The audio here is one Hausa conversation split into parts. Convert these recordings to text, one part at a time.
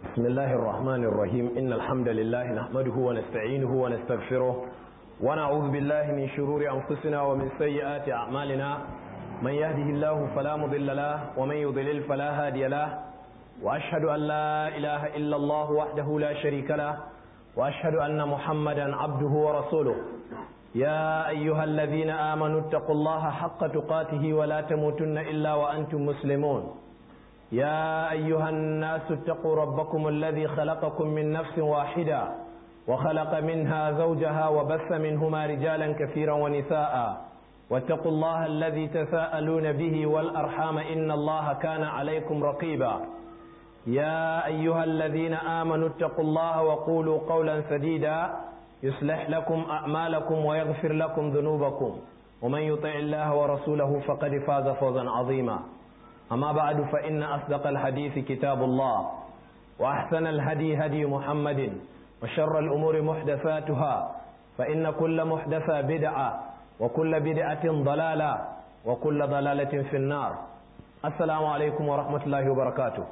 بسم الله الرحمن الرحيم إن الحمد لله نحمده ونستعينه ونستغفره ونعوذ بالله من شرور أنفسنا ومن سيئات أعمالنا من يهده الله فلا مضل له ومن يضلل فلا هادي له وأشهد أن لا إله إلا الله وحده لا شريك له وأشهد أن محمدا عبده ورسوله يا أيها الذين آمنوا اتقوا الله حق تقاته ولا تموتن إلا وأنتم مسلمون يا أيها الناس اتقوا ربكم الذي خلقكم من نفس واحدة وخلق منها زوجها وبث منهما رجالا كثيرا ونساء واتقوا الله الذي تساءلون به والأرحام إن الله كان عليكم رقيبا يا أيها الذين آمنوا اتقوا الله وقولوا قولا سديدا يصلح لكم أعمالكم ويغفر لكم ذنوبكم ومن يطع الله ورسوله فقد فاز فوزا عظيما أما بعد فإن أصدق الحديث كتاب الله وأحسن الهدي هدي محمد وشر الأمور محدثاتها فإن كل محدثة بدعة وكل بدعة ضلالة وكل ضلالة في النار السلام عليكم ورحمة الله وبركاته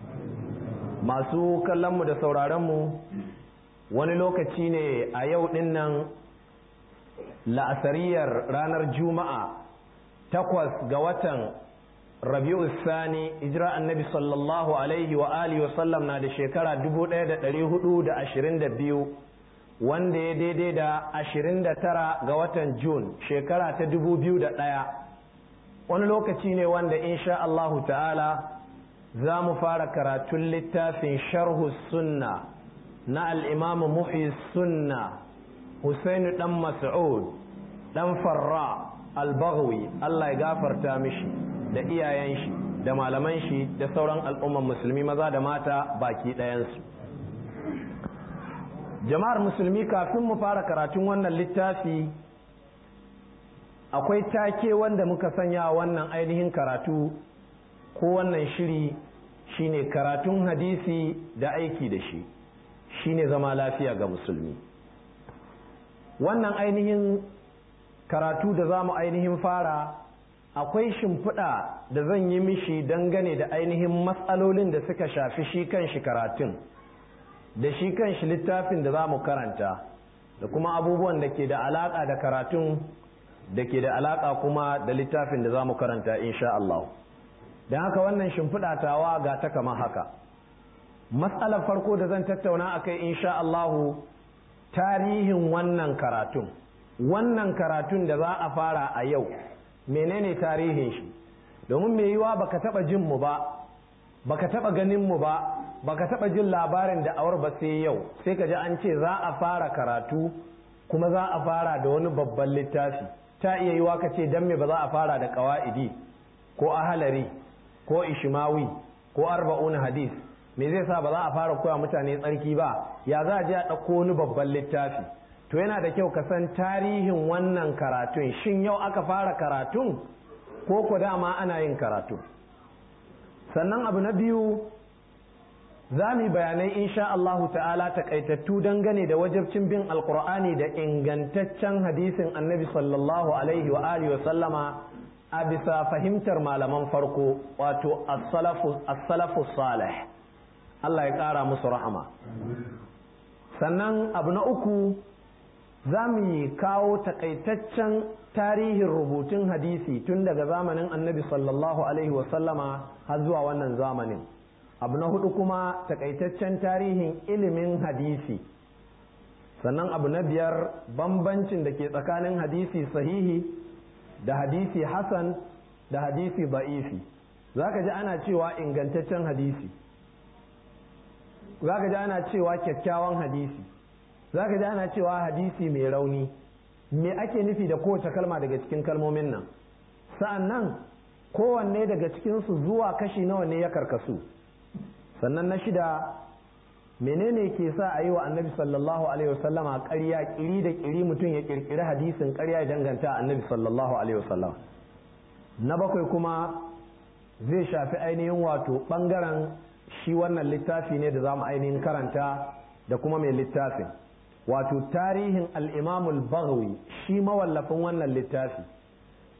masu kallonmu da sauraronmu wani lokaci ne a yau dinnan la'asariyar ranar juma'a 8 ga watan rabi'u sani hijira annabi sallallahu alaihi wa alihi wa sallam na da shekara 1422 wanda ya daidai da 29 ga watan Jun shekara ta 2001 wani lokaci ne wanda insha Allahu ta'ala za mu fara karatun littafin sharhu sunna na al'imamu muhyi sunna Husainu dan Mas'ud dan Farra al-Baghawi Allah ya gafarta mishi da iyayen shi da malaman shi da sauran al'umman musulmi maza da mata baki ɗayansu. Jama'ar musulmi kafin mu fara karatun wannan littafi akwai take wanda muka sanya wannan ainihin karatu ko wannan shiri shine karatun hadisi da aiki da shi shine zama lafiya ga musulmi. Wannan ainihin karatu da za mu ainihin fara akwai shimfiɗa da zan yi mishi dangane da ainihin matsalolin da suka shafi shi kan shi karatun da shi kan shi littafin da za mu karanta da kuma abubuwan da ke da alaƙa da karatun da ke da alaƙa kuma da littafin da za mu karanta insha Allah. Don haka wannan shimfiɗa tawa ga ta kama haka. Matsalar farko da zan tattauna a kai insha Allah tarihin wannan karatun. Wannan karatun da za a fara a yau. Menene tarihin shi domin mai yiwa baka taba jin mu ba baka taba ganin mu ba baka taba jin labarin da awar ba sai yau sai ka ji an ce za a fara karatu kuma za a fara da wani babban littafi ta iya yiwa ka ce dan me ba za a fara da qawaidi ko ahalari ko ishmawi ko arba'un hadis me zai sa ba za a fara koya mutane tsarki ba ya za a je a dauko wani babban littafi to yana da kyau ka san tarihin wannan karatun shin yau aka fara karatun ko ko dama ana yin karatu sannan abu na biyu za mu bayanai insha Allahu ta'ala takaitattu dangane da wajibcin bin alqur'ani da ingantaccen hadisin annabi sallallahu alaihi wa alihi wa sallama a bisa fahimtar malaman farko wato as-salafu salih Allah ya kara musu rahama sannan abu na uku za mu yi kawo takaitaccen tarihin rubutun hadisi tun daga zamanin annabi sallallahu alaihi wasallama har zuwa wannan zamanin abu na hudu kuma takaitaccen tarihin ilimin hadisi sannan abu na biyar bambancin da ke tsakanin hadisi sahihi da hadisi hasan da hadisi ba'ifi za ka ji ana cewa ingantaccen hadisi za ka ji ana cewa kyakkyawan hadisi za ka ji ana cewa hadisi mai rauni me ake nufi da kowace kalma daga cikin kalmomin nan sa'an nan kowanne daga cikinsu zuwa kashi nawa ne ya karkasu sannan na shida menene ke sa a yi wa annabi sallallahu alaihi wasallama ƙarya ƙiri da ƙiri mutum ya ƙirƙiri hadisin ƙarya ya danganta annabi sallallahu alaihi wasallam na bakwai kuma zai shafi ainihin wato ɓangaren shi wannan littafi ne da za mu ainihin karanta da kuma mai littafin wato tarihin al'imamul Baghawi shi mawallafin wannan littafi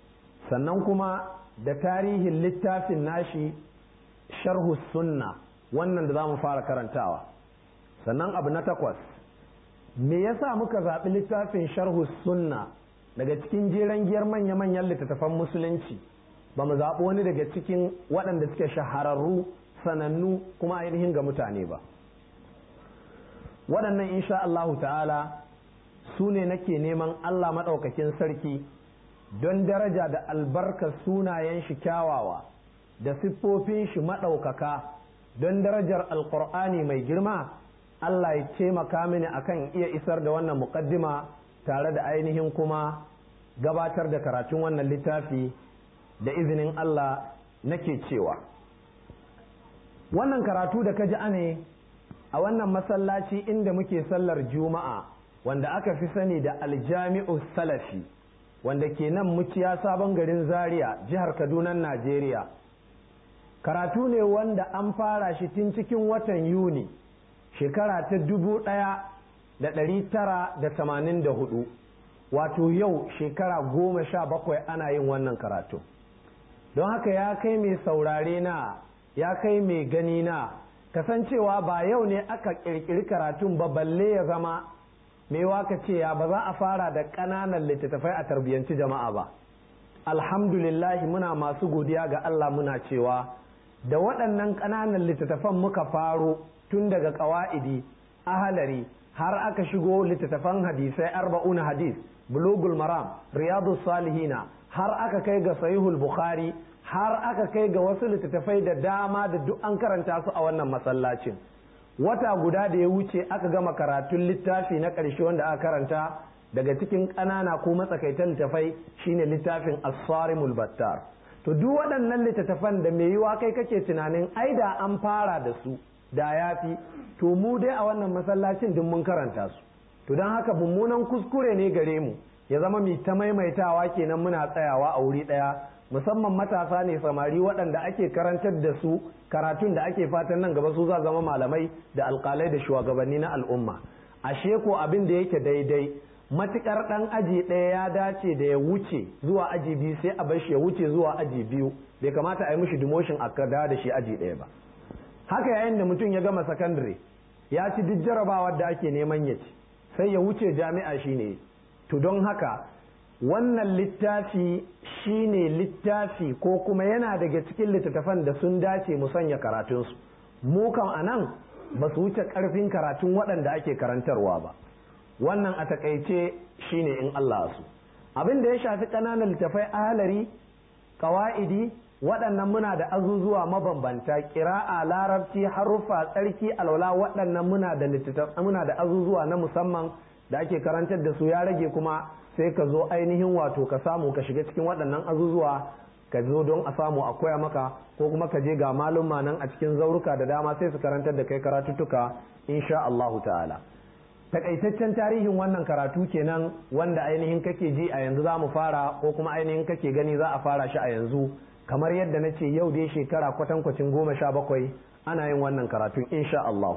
sannan kuma da tarihin littafin nashi sharhu sunna wannan da za mu fara karantawa. Sannan abu na 8, me yasa muka zaɓi littafin sharhu sunna daga cikin jeren giyar manya-manyan littattafan musulunci, ba mu zaɓi wani daga cikin waɗanda suke shahararru sanannu kuma ainihin ga mutane ba. Waɗannan insha Allahu ta'ala su ne nake neman Allah maɗaukakin sarki don daraja da albarkar sunayen shi kyawawa da siffofin shi maɗaukaka, don darajar alƙur'ani mai girma, Allah ya taimaka mini akan iya isar da wannan muƙaddima tare da ainihin kuma gabatar da karatun wannan littafi da izinin Allah nake cewa wannan karatu da kaji ane a wannan masallaci inda muke sallar juma'a wanda aka fi sani da aljami'u salafi wanda ke nan muciya sabon garin Zaria jihar Kaduna Najeriya. Karatu ne wanda an fara shi tun cikin watan Yuni shekara ta 1984, wato yau shekara 17 ana yin wannan karatu. Don haka ya kai mai saurare na, ya kai mai gani na, kasancewa ba yau ne aka ƙirƙiri karatun ba balle ya zama mai waka ce ya ba za a fara da ƙananan littattafai a tarbiyyanci jama'a ba. Alhamdulillahi muna masu godiya ga Allah muna cewa da waɗannan ƙananan littattafan muka faro tun daga ƙawa'idi, ahalari, har aka shigo littattafan hadisai 40 hadis, bulugul maram, riyadus salihina, har aka kai ga sahihul bukhari, har aka kai ga wasu littattafai da dama da duk an karanta su a wannan masallacin. Wata guda da ya wuce aka gama karatun littafi na ƙarshe wanda aka karanta daga cikin ƙanana ko matsakaitan littattafai shine littafin as-sarimul battar. To duk waɗannan littattafan da mai yiwa kai kake tunanin ai da an fara da su da yafi, to mu dai a wannan masallacin duk mun karanta su. To don haka mummunan kuskure ne gare mu ya zama mai ta maimaitawa kenan muna tsayawa a wuri ɗaya, musamman matasa ne samari waɗanda ake karantar da su karatun da ake fatan nan gaba su za zama malamai da alƙalai da shugabanni na al'umma. Ashe ko abin da yake daidai, matukar ɗan aji ɗaya ya dace da ya wuce zuwa aji biyu sai a bar shi ya wuce zuwa aji biyu, bai kamata a yi mishi demotion a kada da shi aji ɗaya ba. Haka yayin da mutum ya gama sakandare ya ci duk jarabawar da ake neman ya ci sai ya wuce jami'a shine. To don haka wannan littafi shine littafi ko kuma yana daga cikin littattafan da sun dace mu sanya karatunsu. Mu kan anan ba su wuce ƙarfin karatun waɗanda ake karantarwa ba. Wannan a takaice shine in Allah su. Abin da ya shafi ƙananan littafai ahalari, ƙawa'idi, waɗannan muna da azuzuwa mabambanta, ƙira'a, larabci, haruffa, tsarki, alwala, waɗannan muna da azuzuwa na musamman da ake karantar da su. Ya rage kuma sai ka zo ainihin wato ka samu ka shiga cikin waɗannan azuzuwa ka zo don a samu a koya maka, ko kuma ka je ga malumma nan a cikin zauruka da dama sai su karantar da kai karatuttuka insha Allahu ta'ala. Takaitaccen tarihin wannan karatu kenan wanda ainihin kake ji a yanzu za mu fara, ko kuma ainihin kake gani za a fara shi a yanzu, kamar yadda na ce yau dai shekara kwatankwacin 17 ana yin wannan karatun insha Allah.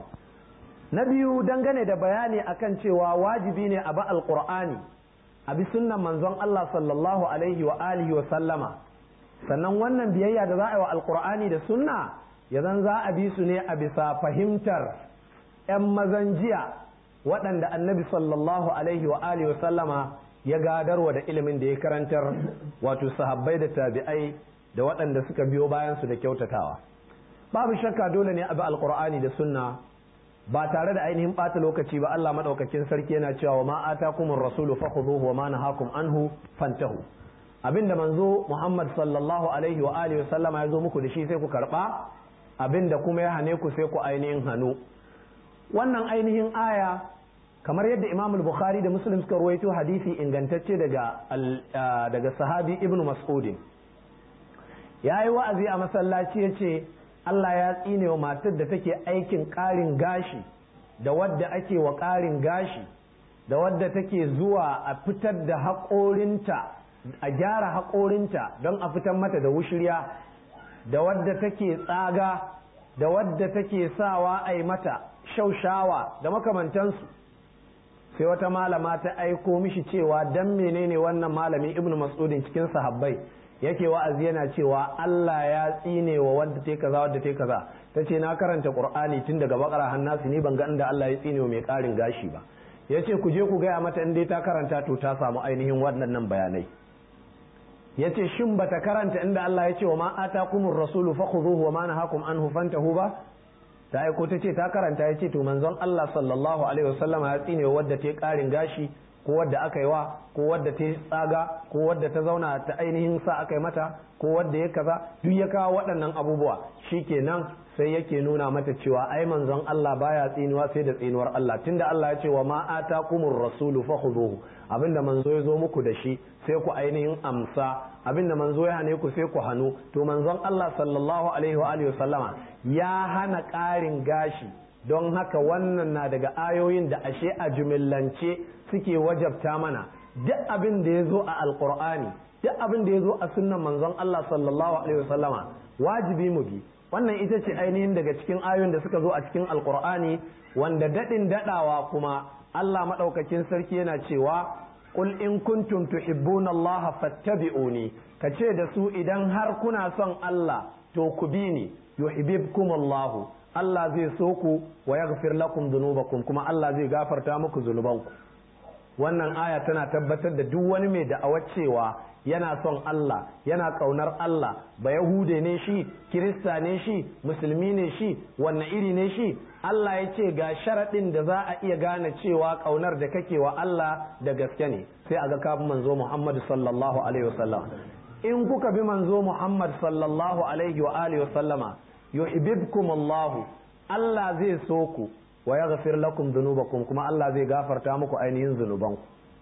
Na biyu, dangane da bayani akan cewa wajibi ne a bi alqur'ani, a bi sunnan manzon Allah sallallahu alaihi wa alihi wa sallama, sannan wannan biyayya da za a yi wa alqur'ani da sunna ya zan za a bi su ne a bisa fahimtar 'yan mazan jiya waɗanda annabi sallallahu alaihi wa alihi wa sallama ya gadarwa da ilimin da ya karantar, wato sahabbai da tabi'ai da waɗanda suka biyo bayan su da kyautatawa. Babu shakka dole ne a bi alqur'ani da sunna ba tare da ainihin ɓata lokaci ba. Allah madaukakin sarki yana cewa ma atakumur rasulu fakhudhuhu wa ma nahakum anhu fantahu. Abinda manzo Muhammad sallallahu alaihi wa alihi wa sallama ya zo muku da shi sai ku karba, abinda kuma ya hane ku sai ku ainihin hanu. Wannan ainihin aya, kamar yadda Imam al-Bukhari da Muslim suka ruwaito hadisi ingantacce daga sahabi Ibn Mas'ud, yayi wa'azi a masallaci yace Allah ya tsine wa matar da take aikin ƙarin gashi, da wadda ake wa ƙarin gashi, da wadda take zuwa a fitar da haƙorinta, a gyara haƙorinta don a fitar mata da wushirya, da wadda take tsaga, da wadda take sawa a yi mata shaushawa da makamantansu. Sai wata malama ta aiko mishi cewa dan menene wannan malami Ibn Mas'udin cikin sahabbai yake wa'azi yana cewa Allah ya tsine wa wadda ta kaza wadda ta kaza. ta ce na karanta qur'ani tun daga bakara har nasi ni ban ga inda Allah ya tsine mai karin gashi ba. yace ku je ku gaya mata in dai ta karanta to ta samu ainihin waɗannan bayanai. yace shin bata karanta inda Allah ya ce wa ma atakumur rasulu fakhudhuhu wa ma nahakum anhu fantahu ba? ta aiko ta ce ta karanta. yace to manzon Allah sallallahu alaihi wasallama ya tsine wadda ta karin gashi ko wadda aka yi wa ko wadda ta tsaga ko wadda ta zauna ta ainihin sa aka yi mata ko wadda ya kaza duk ya kawo waɗannan abubuwa. shikenan sai yake nuna mata cewa ai manzon Allah baya tsinuwa sai da tsinuwar Allah, tunda Allah ya ce wa ma atakumur rasulu fakhuduhu, abinda manzo ya zo muku da shi sai ku ainihin amsa, abinda manzo ya hane ku sai ku hanu. to manzon Allah sallallahu alaihi wa alihi wasallama ya hana ƙarin gashi, don haka wannan na daga ayoyin da ashe a jumillance suke wajabta mana duk abin da ya zo a alqur'ani, duk abin da ya zo a sunnan manzon Allah sallallahu alaihi wasallama wajibi mu bi. wannan ita ce ainihin daga cikin ayoyin da suka zo a cikin alqur'ani, wanda dadin dadawa kuma Allah madaukakin sarki yana cewa qul in kuntum tuhibbuna Allah fattabi'uni, kace da su idan har kuna son Allah to ku bi ni, yuhibbukum Allah, Allah zai so ku wa yaghfir lakum dhunubakum, kuma Allah zai gafarta muku zunubanku. wannan aya tana tabbatar da duk wani mai da'awar cewa yana son Allah, yana kaunar Allah, ba yahude ne shi, kirista ne shi, musulmi ne shi, wanne iri ne shi, Allah ya ce ga sharaɗin da za a iya gane cewa kaunar da kake wa Allah da gaske ne, sai a ga kafin manzo Muhammad sallallahu alaihi wasallam. in kuka bi manzo Muhammad sallallahu alaihi wa alihi wasallama yuhibbukum Allah, Allah zai so ku wa yaghfir lakum dhunubakum, kuma Allah zai gafarta muku ainihin zunubanku.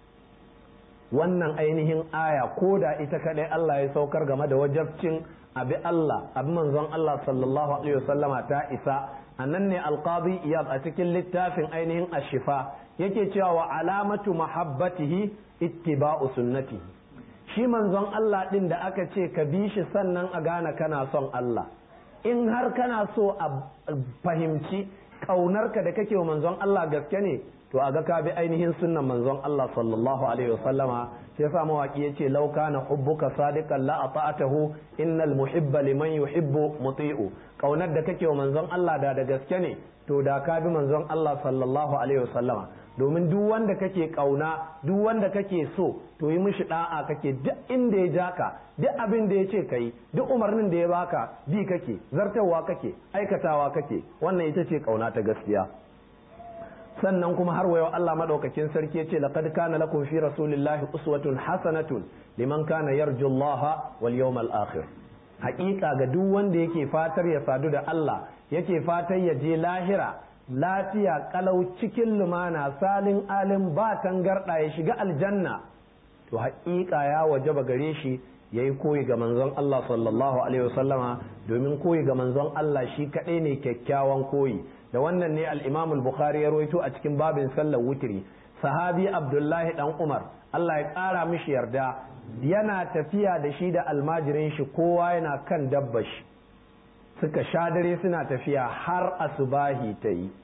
wannan ainihin aya ko da ita kadai Allah ya saukar game da wajabcin abi Allah abi manzon Allah sallallahu alaihi wasallama ta isa. annan ne alqadi iyad a cikin littafin ainihin ashifa yake cewa wa alamatu mahabbatihi ittiba'u sunnatihi, shi manzon Allah din da aka ce ka bi shi sannan a gane kana son Allah. in har kana so a fahimci ƙaunarka da kake wa manzon Allah gaske ne, to a ga ka bi ainihin sunnan manzon Allah sallallahu alaihi wasallama. sai yasa mawaki yace law kana hubbuka sadiqan la ata'tahu innal muhibba liman yuhibbu muti'u, ƙaunar da kake wa manzon Allah da gaske ne to da ka bi manzon Allah sallallahu alaihi wasallama, domin duk wanda kake kauna, duk wanda kake so, to yi mishi da'a kake, duk inda ya ja ka, duk abin da ya ce kai, duk umarnin da ya baka bi kake, zartarwa kake, aikatawa kake. wannan ita ce kauna ta gaskiya. sannan kuma har wayo Allah madaukakin sarki yace laqad kana lakum fi rasulillahi uswatun hasanatun liman kana yarju Allah wal yawmal akhir. haƙiƙa ga duk wanda yake fatar ya sadu da Allah, yake fatar ya je lahira lafiya kalau cikin lumana salin alim ba tangarda ya shiga aljanna, to haƙiƙa ya wajaba gare shi yayi koyi ga manzon Allah sallallahu alaihi wasallama, domin koyi ga manzon Allah shi kadai ne kyakkyawan koyi. da wannan ne al-Imam al-Bukhari ya rawaito a cikin babin sallar wutri, sahabi Abdullahi dan Umar Allah ya ƙara mishi yarda yana tafiya da shi da almajirin shi, kowa yana kan dabbar shi, suka sha dare suna tafiya har asubahi ta yi.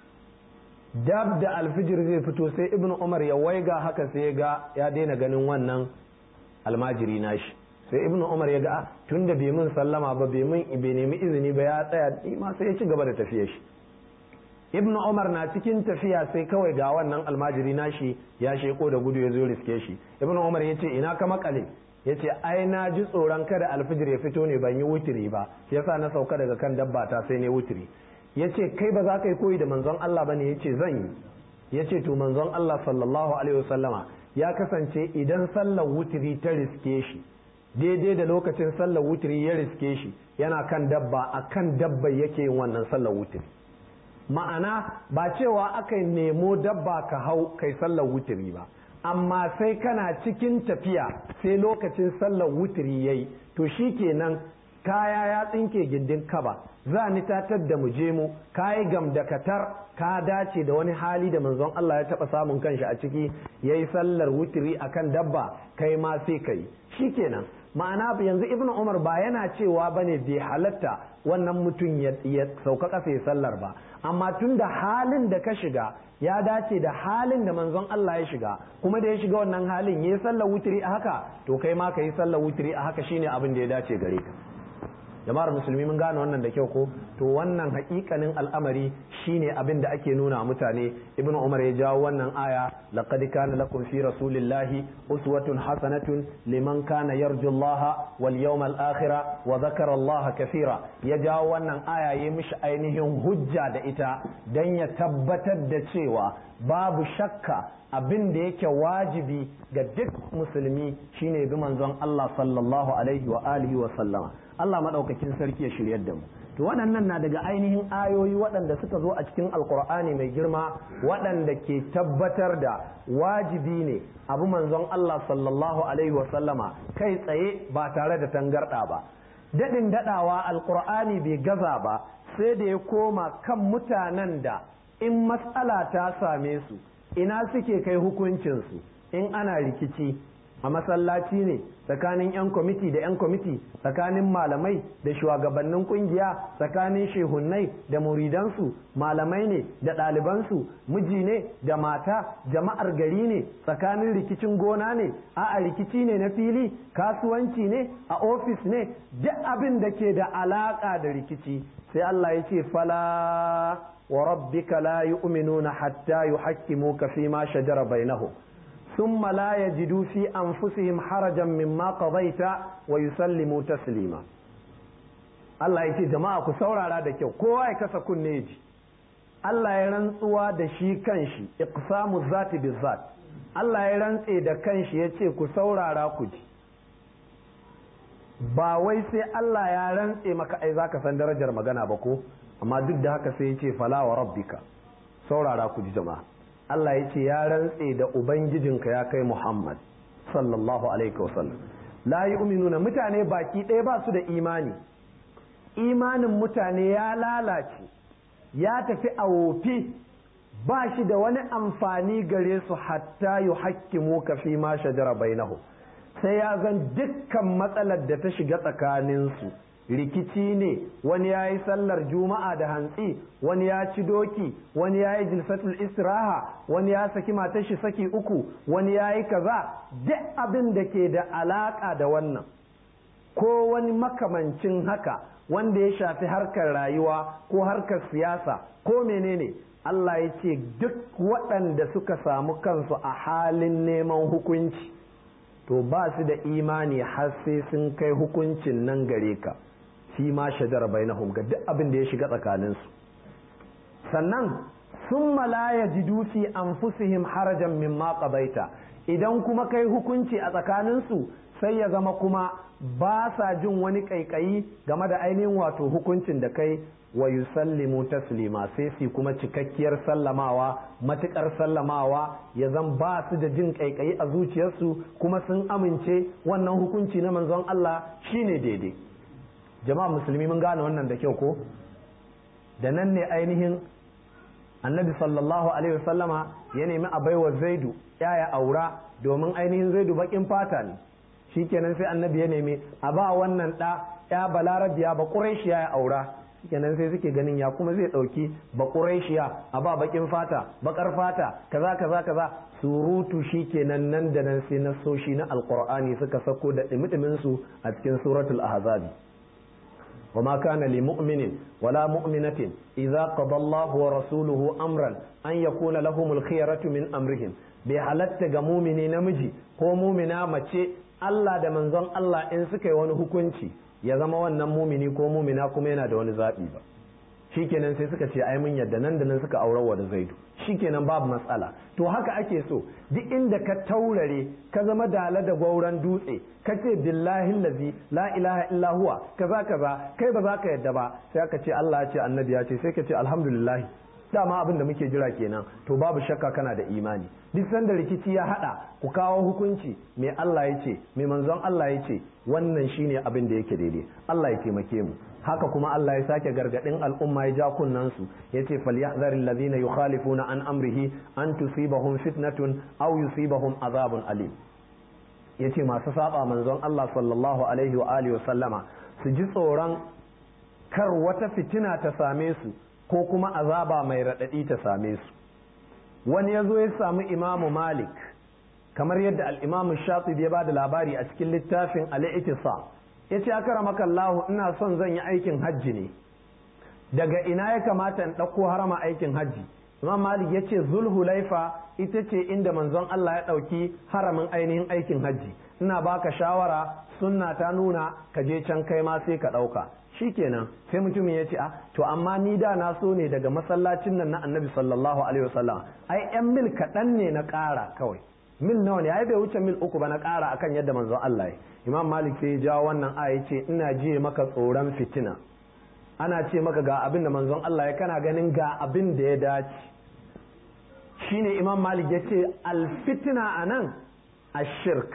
dab da alfijir zai fito sai Ibn Umar ya waiga haka sai ya ga ya daina ganin wannan almajiri nashi. sai Ibn Umar ya ga tunda bai min sallama ba, bai nemi izini ba, ya tsaya ma sai ya ci gaba da tafiyar shi. Ibn Umar na cikin tafiya sai kawai ga wannan almajiri nashi ya sheko da gudu ya zo riske shi. Ibn Umar ya ce ina ka makale? ya ce ai na ji tsoron kada alfijir ya fito ne ban yi wutiri ba, yasa na sauka daga kan dabba ta sai ne wutiri. ya ce kai ba za ka yi koyi da manzon Allah ba ne? ya ce zan yi. ya ce to manzon Allah sallallahu alaihi wasallama ya kasance idan sallar wutiri ta riske shi, daidai da lokacin sallar wutiri ya riske shi, yana kan dabba, a kan dabba yake yin wannan sallar wutiri. ma'ana ba cewa aka nemo dabba ka hau kai sallar wutiri ba, amma sai kana cikin tafiya sai lokacin sallar wutiri yayi, to shikenan kaya ya tsinke gindin kaba, za ni tatar da mu je mu, kayi gam da katar ka dace da wani hali da manzon Allah ya taba samun kanshi a ciki, yayi sallar wutiri akan dabba, kai ma sai kai, shikenan. ma'ana yanzu Ibn Umar ba yana cewa bane bai halatta wannan mutum ya sauka kasa ya sallar ba, amma tun da halin da ka shiga ya dace da halin da manzon Allah ya shiga, kuma da ya shiga wannan halin yayi sallar wutiri a haka, to kai ma ka yi sallar wutiri a haka, shine abin da ya dace gare ka. jama'ar musulmi mun gane wannan da kyau ko to wannan haƙiƙanin al'amari shine abin da ake nuna mutane. Ibn Umar ya jawo wannan aya laqad kana lakum fi rasulillahi uswatun hasanatun liman kana yarju Allah wal yawmal akhir wa dhakara Allah kathira. Ya jawo wannan aya yayi mishi ainihin hujja da ita dan ya tabbatar da cewa babu shakka abin da yake wajibi ga duk musulmi shine bi manzon Allah sallallahu alaihi wa alihi wa sallama. Allah madaukakin sarki ya shiryar da mu. To waɗannan na daga ainihin ayoyi waɗanda suka zo a cikin alkur'ani mai girma waɗanda ke tabbatar da wajibi ne abu manzon Allah sallallahu alaihi wa sallama kai tsaye ba tare da tangarɗa ba. Daɗin daɗawa alkur'ani bai gaza ba sai da ya koma kan mutanen da in matsala ta same su ina suke kai hukuncinsu in ana rikici a masallaci ne tsakanin 'yan kwamiti da 'yan kwamiti, tsakanin malamai da shugabannin kungiya, tsakanin shehunnai da muridansu, malamai ne da ɗalibansu, miji ne da mata, jama'ar gari ne, tsakanin rikicin gona ne, a rikici ne na fili, kasuwanci ne, a ofis ne, duk abin da ke da alaƙa da rikici sai Allah ya ce fala wa rabbika la yu'minuna hatta yuhakkimuka fi ma shajara bainahum ثم لا يجدوا في أنفسهم حرجا مما قضيت ويسلموا تسليما. Allah ya ce jama'a ku saurara da kyau kowa ya kasa kunne ji. Allah ya rantsuwa da shi kanshi iqsamu zati bizat. Allah ya rantse da kanshi ya ce ku saurara ku ji. Ba wai sai Allah ya rantse maka ai zaka san darajar magana ba ko amma duk da haka sai ya ce fala wa rabbika saurara ku ji jama'a. Allah ya ce ya rantse da Ubangijinka ya kai Muhammad sallallahu alaihi wasallam la yu'minuna mutane baki ɗaya ba su da imani, imanin mutane ya lalace ya tafi a wofi ba shi da wani amfani gare su hatta yuhakkimu ka fi ma shajara bainahu sai ya zan dukkan matsalar da ta shiga tsakaninsu rikici ne, wani ya yi sallar juma'a da hantsi, wani ya ci doki, wani ya yi jilsatul istiraha, wani ya saki matar shi saki uku, wani ya yi kaza, duk abin da ke da alaka da wannan ko wani makamancin haka wanda ya shafi harkar rayuwa ko harkar siyasa ko menene Allah ya ce duk waɗanda suka samu kansu a halin neman hukunci to ba su da imani har sai sun kai hukuncin nan gare ka fi ma shajara bainahum ga duk abin da ya shiga tsakaninsu sannan summa la yajidu fi anfusihim harajan mimma qadaita idan kuma kai hukunci a tsakaninsu sai ya zama kuma ba sa jin wani kaikayi game da ainihin wato hukuncin da kai wa yusallimu taslima sai su kuma cikakkiyar sallamawa matukar sallamawa ya zan ba su da jin kaikayi a zuciyarsu kuma sun amince wannan hukunci na manzon Allah shine daidai. Jama'a musulmi mun gane wannan da kyau ko da nan ne ainihin annabi sallallahu alaihi wasallama ya nemi a baiwa zaidu ya aura domin ainihin zaidu bakin fata ne shikenan sai annabi ya nemi a ba wannan da ya balarabiya ba quraishiya ya aura shikenan sai suke ganin ya kuma zai dauki ba quraishiya a ba bakin fata bakar fata kaza kaza kaza surutu shikenan nan da nan sai nasoshi na alqur'ani suka sako da dimidimin su a cikin suratul ahzab وما كان لمؤمن ولا مؤمنة إذا قضى الله ورسوله أمرا أن يكون لهم الخيرة من أمرهم بحالت مؤمني نمجي هو مؤمنا مچه الله da manzon Allah in suka yi wani hukunci ya zama wannan mumini ko mumina kuma yana da wani zaɓi ba shikenan sai suka ce ai mun yadda nan da nan suka aurar wa da Zaidu shikenan babu matsala to haka ake so duk inda ka taurare ka zama dala da gwauran dutse ka ce billahi allazi la ilaha illa huwa kaza kaza kai ba za ka yadda ba sai aka ce Allah ya ce annabi ya ce sai ka ce alhamdulillah dama abin da muke jira kenan to babu shakka kana da imani duk sanda rikici ya hada ku kawo hukunci me Allah ya ce me manzon Allah ya ce wannan shine abin da yake daidai Allah ya taimake mu haka kuma Allah ya sake gargadin al'umma ya ja kunnan su yace falyahzaril ladina yukhalifuna an amrihi an tusibahum fitnatun aw yusibahum azabun alim yace masu saba manzon Allah sallallahu alaihi wa alihi wa sallama su ji tsoron kar wata fitina ta same su ko kuma azaba mai raɗaɗi ta same su wani ya zo ya samu imamu malik kamar yadda al'imamu shatibi ya ba da labari a cikin littafin al'i'tisa ya ce akramaka Allah ina son zan yi aikin hajji ne, daga ina ya kamata in ɗauko harama aikin hajji? Imam Malik ya ce Zulhulaifa ita ce inda manzon Allah ya ɗauki haramin ainihin aikin hajji, ina baka shawara, sunna ta nuna ka je can kai ma sai ka ɗauka. Shikenan sai mutumin ya ce to amma ni da na so ne daga masallacin nan na Annabi sallallahu alaihi wasallam, ai yan mil kaɗan ne na ƙara kawai, mil nawa ne, ai bai wuce mil 3 ba na ƙara akan yadda manzon Allah ya. Imam Malik sai ya jawo wannan aya ce ina jiye maka tsoron fitina, ana ce maka ga abin da manzon Allah ya, kana ganin ga abin da ya dace. Shine Imam Malik ya ce alfitina anan ashirk,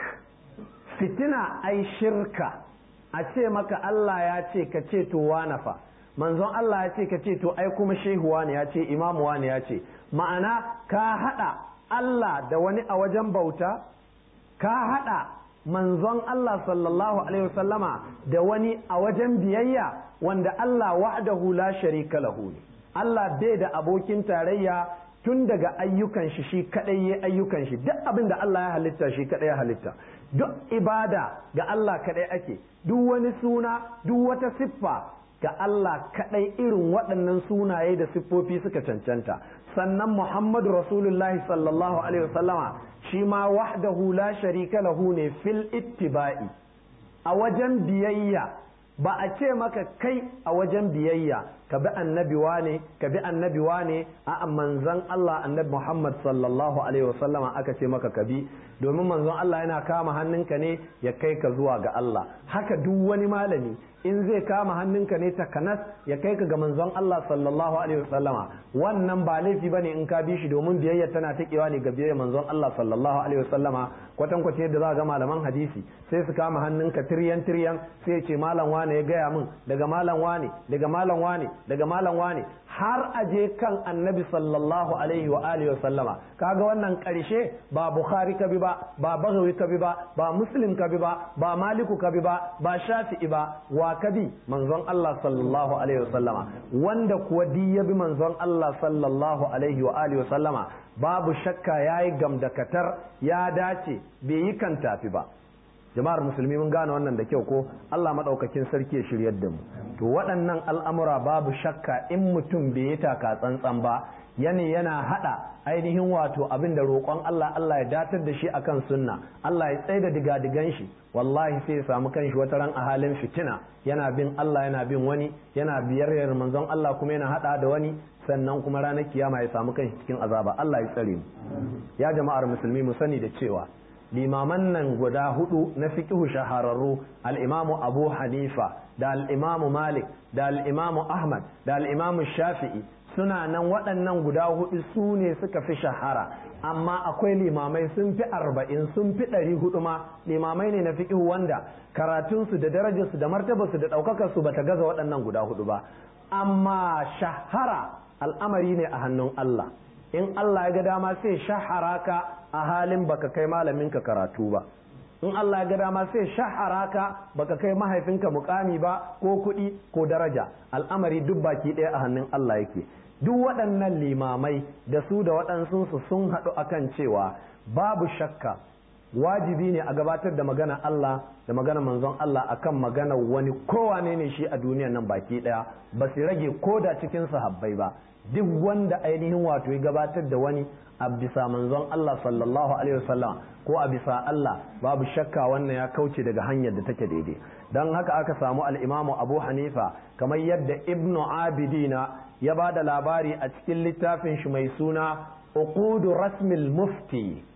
fitina ai shirka. A ce maka Allah ya ce ka ce to wane fa, manzon Allah ya ce ka ce to ai kuma shehu wane ya ce, imamu wane ya ce, ma'ana ka haɗa Allah da wani a wajen bauta, ka haɗa manzon Allah sallallahu alaihi wasallama da wani a wajen biyayya, wanda Allah wahdahu la sharika lahu ne. Allah bai da abokin tarayya tun daga ayyukan shi kadai ya ayyukan shi, duk abin da Allah ya halitta shi kadai ya halitta, duk ibada ga Allah kadai ake, duk wani suna, duk wata siffa ga Allah kadai, irin waɗannan sunaye da siffofi suka cancanta. Sannan Muhammadu Rasulullahi sallallahu alaihi wasallama shi ma wahdahu la sharika lahu ne fil ittiba'i, a wajen biyayya. Ba a ce maka kai a wajen biyayya ka bi annabi wane, ka bi annabi wane, a manzon Allah annabi Muhammad sallallahu alaihi wasallama aka ce maka ka bi, domin manzon Allah yana kama hannunka ne ya kai ka zuwa ga Allah. Haka duk wani malami in zai kama hannunka ne takanas ya kai ka ga manzon Allah sallallahu alaihi wasallama, wannan ba laifi bane in ka bi shi, domin biyayya tana takewa ne ga biyayya manzon Allah sallallahu alaihi wasallama. Kwatankwace yadda za ga malaman hadisi sai su kama hannunka tiryan sai ce malam wane ya gaya min, daga malam wane, daga malam wane, daga malam wane, har aje kan annabi sallallahu alaihi wa alihi wa sallama. Kaga wannan karshe ba Bukhari ka bi ba, ba Baghawi ka bi ba, ba Muslim ka bi ba, ba Maliku ka bi ba, ba Shafi'i ba, wa ka bi? Manzon Allah sallallahu alaihi wa sallama. Wanda kuwa di ya bi manzon Allah sallallahu alaihi wa alihi wa sallama, babu shakka yayi gamdakatar, ya dace, bai yi kan tafi ba. Jama'ar musulmi mun gane wannan da kyau ko? Allah madaukakin sarki ya shiryar da mu. To waɗannan al'amura babu shakka in mutum bai yi taka tsantsan ba, yana hada ainihin wato abin da roƙon Allah ya datar da shi akan sunna, Allah ya tsaida digadigan shi, wallahi sai ya samu kanshi wata ran a halin fitina, yana bin Allah yana bin wani, yana biyar manzon Allah kuma yana hada da wani, sannan kuma ranar kiyama ya samu kanshi cikin azaba. Allah ya tsare mu. Ya jama'ar musulmi mu sani da cewa limaman nan guda hudu na fiqhu shahararru, al-imamu Abu Hanifa da al-imamu Malik da al-imamu Ahmad da al-imamu Shafi'i, suna nan waɗannan guda hudu su ne suka fi shahara, amma akwai limamai sun fi 40, sun fi 400 ma, limamai ne na fiqhu wanda karatunsu da darajarsu da martabarsu da ɗaukakarsu bata gaza waɗannan guda hudu ba, amma shahara al'amari ne a hannun Allah. In Allah ya ga dama sai shahara ka a halin baka kai malaminka karatu ba, in Allah ya ga dama sai shahara ka baka kai mahaifinka mukami ba ko kuɗi ko daraja, al'amari duk baki ɗaya a hannun Allah yake. Duk waɗannan limamai da su da waɗansu sun haɗu akan cewa babu shakka wajibi ne a gabatar da magana Allah da magana manzon Allah akan magana wani kowane ne shi a duniyan nan baki ɗaya, ba su rage ko da cikin sahabbai ba. Duk wanda ainihin wato ya gabatar da wani a bisa manzon Allah sallallahu alaihi wasallam ko a bisa Allah, babu shakka wannan ya kauce daga hanyar da take daidai. Don haka aka samu al-Imamu Abu Hanifa, kamar yadda Ibnu Abidina ya ba da labari a cikin littafin shi mai suna Uqudu Rasmil Mufti,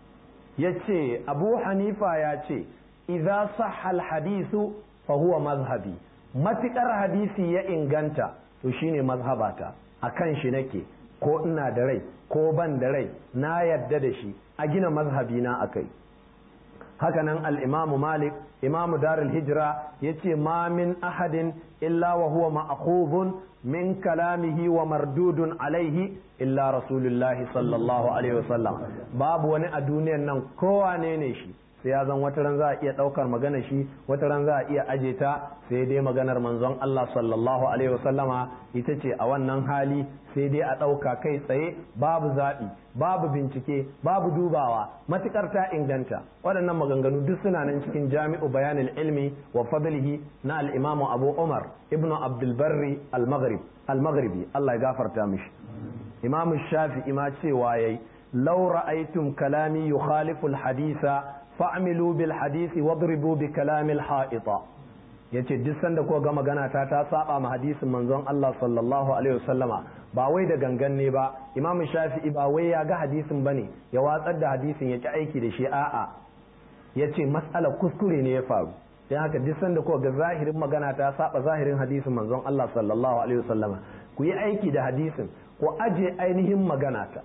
yace Abu Hanifa ya ce idza sahha al-hadithu fa huwa mazhabi, matikar hadisi ya inganta to shine mazhabata, akan shi nake, ko ina da rai ko ban da rai na yadda da shi, a gina mazhabi na akai. Hakanan al-Imamu Malik, Imamu Darul Hijra, yace ma min ahadin illa wa huwa ma'khudhun min kalamihi wa mardudun alaihi illa Rasulullahi sallallahu alaihi wasallam. Babu wani a duniyan nan kowane ne shi, sai ya zan wata ran za a iya ɗaukar magana shi, wata ran za a iya aje ta, sai dai maganar manzon Allah sallallahu alaihi wasallama ita ce a wannan hali sai dai a ɗauka kai tsaye, babu zaɓi, babu bincike, babu dubawa, matukar ta inganta. Waɗannan maganganu duk suna nan cikin Jami'u Bayanil Ilmi wa Fadlihi na al-Imam Abu Umar ibnu Abdul Barri al-Maghribi, Allah ya gafarta mishi. Imam Shafi'i ma cewa yayi law ra'aytum kalami yukhalifu al-haditha fa'amilu bil hadisi wadribu bi kalamil ha'ita. Yace duk sanda ko ga magana ta saba ma hadisin manzon Allah sallallahu alaihi wasallama, ba wai da gangan ne ba. Imam Shafi'i ba wai ya ga hadisin bane ya watsar da hadisin ya ki aiki da shi, a'a yace mas'alar kuskure ne ya faru. Dan haka duk sanda ko ga zahirin magana ta saba zahirin hadisin manzon Allah sallallahu alaihi wasallama, ku yi aiki da hadisin, ku aje ainihin magana ta.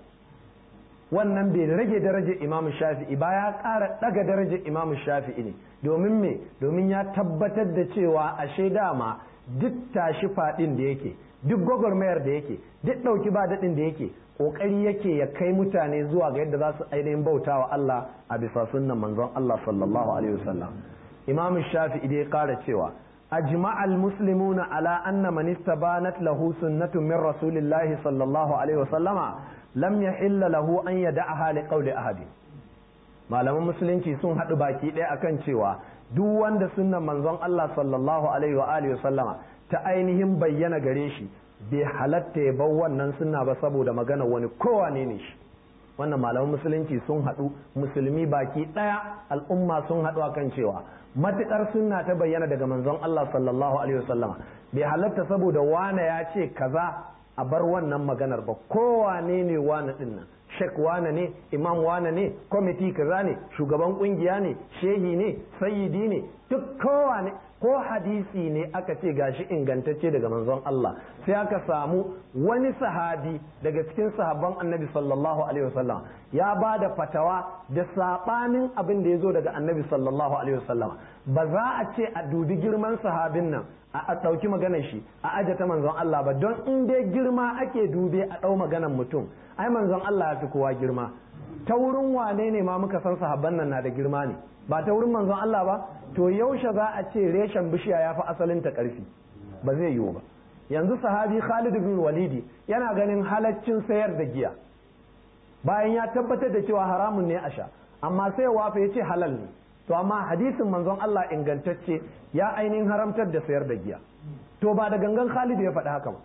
Wannan bai rage darajar Imam Shafi'i ba, ya ƙara ɗaga darajar Imam Shafi'i ne. Domin me? Domin ya tabbatar da cewa ashe dama duk tashi faɗin da yake, duk gwagwarmayar da yake, duk ɗauki ba daɗin da yake, ƙoƙari yake ya kai mutane zuwa ga yadda za su ainihin bauta wa Allah a bisa sunnan manzon Allah sallallahu alaihi wasallam. Imam Shafi'i dai ƙara cewa أجمع المسلمون على أن من استبانت له سنة من رسول الله صلى الله عليه وسلم lam yahilla lahu an yada'aha li qawli ahadi. Malaman musulunci sun haɗu baki ɗaya akan cewa duk wanda sunnan manzon Allah sallallahu alaihi wa alihi sallama ta ainihin bayyana gare shi, bai halatta ya bar wannan sunna ba saboda magana wani kowane ne shi. Wannan malaman musulunci sun haɗu, musulmi baki ɗaya al'umma sun haɗu akan cewa matuƙar sunna ta bayyana daga manzon Allah sallallahu alaihi wa sallama, bai halatta saboda wane ya ce kaza a bar wannan maganar ba. Kowane ne wane din nan, shek wane ne, imam wane ne, kwamiti kaza ne, shugaban kungiya ne, shehi ne, sayyidi ne, duk kowane, ko hadisi ne aka ce gashi ingantacce daga manzon Allah, sai aka samu wani sahabi daga cikin sahabban annabi sallallahu alaihi wasallam ya ba da fatawa da sabanin abin da ya zo daga annabi sallallahu alaihi wasallam, ba za a ce a dubi girman sahabin nan a ɗauki maganar shi a aje ta manzon Allah ba, don in dai girma ake dube a ɗau maganar mutum, ai manzon Allah ya fi kowa girma. Ta wurin wane ne ma muka san sahabban nan na da girma ne? Ba ta wurin manzon Allah ba? To yaushe za a ce reshen bishiya ya fi asalin ta ƙarfi? Ba zai yiwu ba. Yanzu sahabi Khalid bin Walidi yana ganin halaccin sayar da giya, bayan ya tabbatar da cewa haramun ne a sha, amma sai wafa ya ce halal ne. To amma hadisin manzon Allah ingantacce ya ainihin haramtar da sayar da giya. To ba da gangan Khalid ya faɗi haka ba.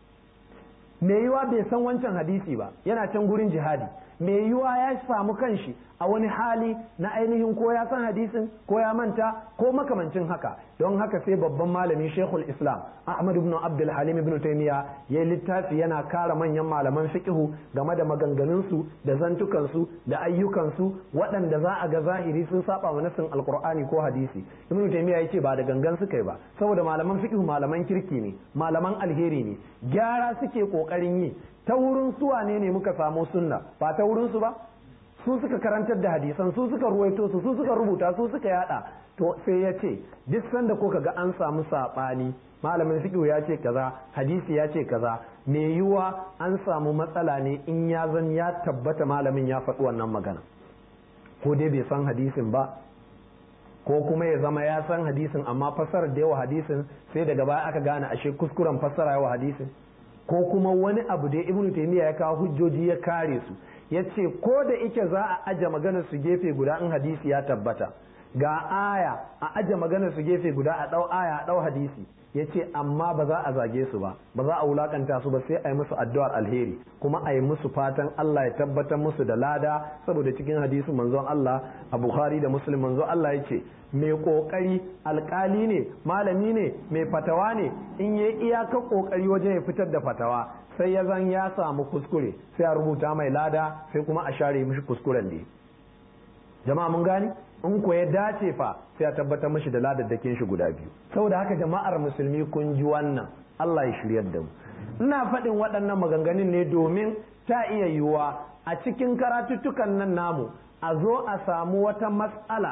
Me yiwa bai san wancan hadisi ba, yana can gurin jihadi. Me yiwa ya samu kanshi a wani hali na ainihin ko ya san hadisin ko ya manta ko makamancin haka. Don haka sai babban malami Sheikhul Islam Ahmad ibn Abdul Halim ibn Taymiyyah ya yi littafi yana kara manyan malaman fiqhu game da maganganunsu da zantukansu da ayyukansu waɗanda za a ga zahiri sun saba wa nasin alqur'ani ko hadisi. Ibn Taymiyyah ya ce ba da gangan suka yi ba, saboda malaman fiqhu malaman kirki ne, malaman alheri ne, gyara suke kokarin yi. Ta wurin su wane ne muka samu sunna? Ba ta wurin su ba? Su suka karantar da hadisan, su suka ruwaito su suka rubuta, su suka yada. To sai ya ce duk sanda ko kaga an samu sabani, malamin fiqh ya ce kaza, hadisi ya ce kaza, me yiwa an samu matsala ne in ya zan ya tabbata malamin ya faɗi wannan magana, ko dai bai san hadisin ba, ko kuma ya zama ya san hadisin amma fassarar da yawa hadisin sai daga baya aka gane ashe kuskuren fassara yawa hadisin, ko kuma wani abu da Ibn Taymiyyah ya kawo hujjoji ya kare su, ya ce ko da ike za a aje maganar su gefe guda in hadisi ya tabbata, ga aya a aje maganar su gefe guda a ɗau aya a ɗau hadisi, ya ce amma ba za a zage su ba, ba za a wulakanta su ba, sai a yi musu addu'ar alheri kuma a yi musu fatan Allah ya tabbatar musu da lada, saboda cikin hadisin manzon Allah a Bukhari da Muslim manzon Allah ya ce mai kokari alkali ne, malami ne, mai fatawa ne, in yi iyakar kokari wajen ya fitar da fatawa sai ya zan ya samu kuskure sai a rubuta mai lada sai kuma a share mishi kuskuren ne. Jama'a mun gani? In ko ya dace fa sai a tabbatar mishi da ladaddakin shi guda biyu. Saboda haka jama'ar musulmi kun ji wannan, Allah ya shiryar da mu. Ina faɗin waɗannan maganganun ne domin ta iya yiwuwa a cikin karatuttukan nan namu a zo a samu wata mas'ala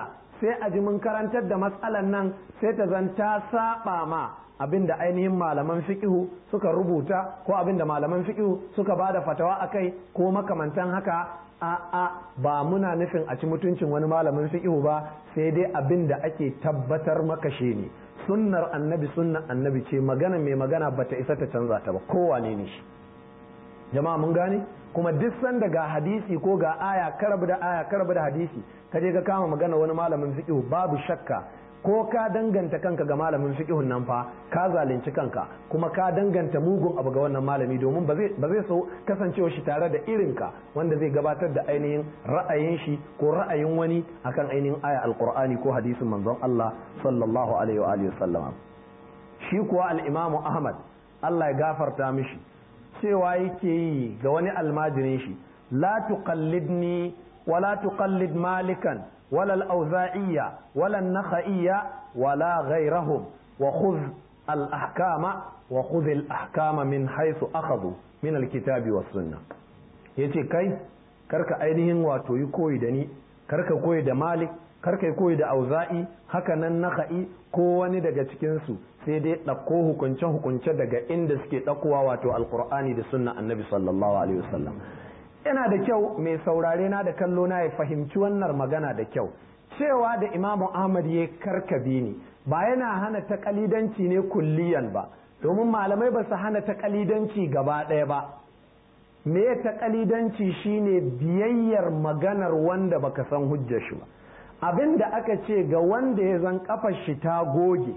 sai a ji mun karantar da matsalan nan sai ta zan ta saba ma abin da ainihin malaman fiqhu suka rubuta ko abin da malaman fiqhu suka bada fatawa akai ko makamantan haka a'a ba muna nufin a ci mutuncin wani malamin fiqhu ba, sai dai abin da ake tabbatar maka shi ne sunnar annabi ce, magana mai magana bata isa ta canza ta ba, kowane ne shi. Jama'a mun gane? Kuma duk sanda ga hadisi ko ga aya karabu da hadisi ka je ka kama magana wani malamin fiqh, babu shakka ko ka danganta kanka ga malamin fiqhun nan fa ka zalunci kanka, kuma ka danganta mugun abu ga wannan malami, domin ba zai so kasancewa shi tare da irinka wanda zai gabatar da ainihin ra'ayin shi ko ra'ayin wani akan ainihin aya alqur'ani ko hadisin manzon Allah sallallahu alaihi wa alihi wasallama. Shi kuwa al-Imam Ahmad Allah ya gafarta mishi cewa yake yi ga wani almajirin shi, la tuqallidni wala tuqallid malikan wala al-awza'iyya wala an-nakha'iyya wala ghayrahum wa khudh al-ahkama wa khudh al-ahkama min haythu akhadhu min al-kitabi was sunnah. Yace kai karka ainihin wato yi koyi da ni, karka koyi da Malik, karka yi koyi da Auza'i, haka nan Nakha'i ko wani daga cikin su, sai dai ɗauko hukunce daga inda suke ɗaukowa, wato alkur'ani da sunna annabi sallallahu alaihi wasallam. Yana da kyau mai saurare na da kallo na ya fahimci wannan magana da kyau, cewa da Imamu Ahmad ya karkabi ni ba yana hana taƙalidanci ne kulliyan ba, domin malamai ba su hana taƙalidanci gaba ɗaya ba. Me taƙalidanci shine biyayyar maganar wanda baka san hujjar shi ba. Abin da aka ce ga wanda ya zan kafar shi ta goge,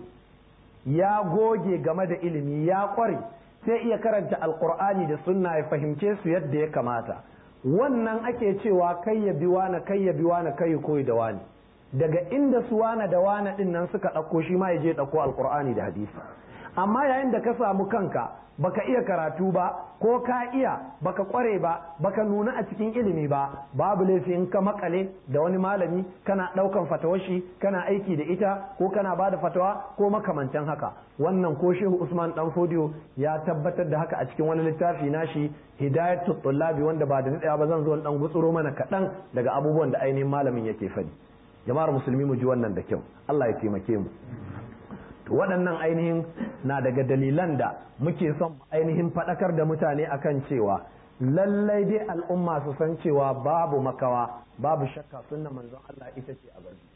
ya goge game da ilimi, ya kware, sai iya karanta alkur'ani da sunna ya fahimce su yadda ya kamata, wannan ake cewa kai ya bi wani, kai ya bi wani, kai ya koyi da wani. Daga inda su wani da wani din nan suka ɗauko, shi ma ya je ɗauko alkur'ani da hadisi. Amma yayin da ka samu kanka baka iya karatu ba, ko ka iya baka kware ba, baka nuna a cikin ilimi ba, babu laifi in ka makale da wani malami kana daukan fatawar shi, kana aiki da ita, ko kana bada fatawa ko makamantan haka. Wannan ko Shehu Usman Dan Fodiyo ya tabbatar da haka a cikin wani littafi nashi Hidayatul Tullabi, wanda ba da daɗewa ba zan zo dan gutsuro mana kaɗan daga abubuwan da ainihin malamin yake faɗi. Jama'ar musulmi mu ji wannan da kyau, Allah ya taimake mu. Waɗannan ainihin na daga dalilan da muke son ainihin faɗakar da mutane akan cewa lallai dai al'umma su san cewa babu makawa, babu shakka sunna manzon Allah ita ce a gari.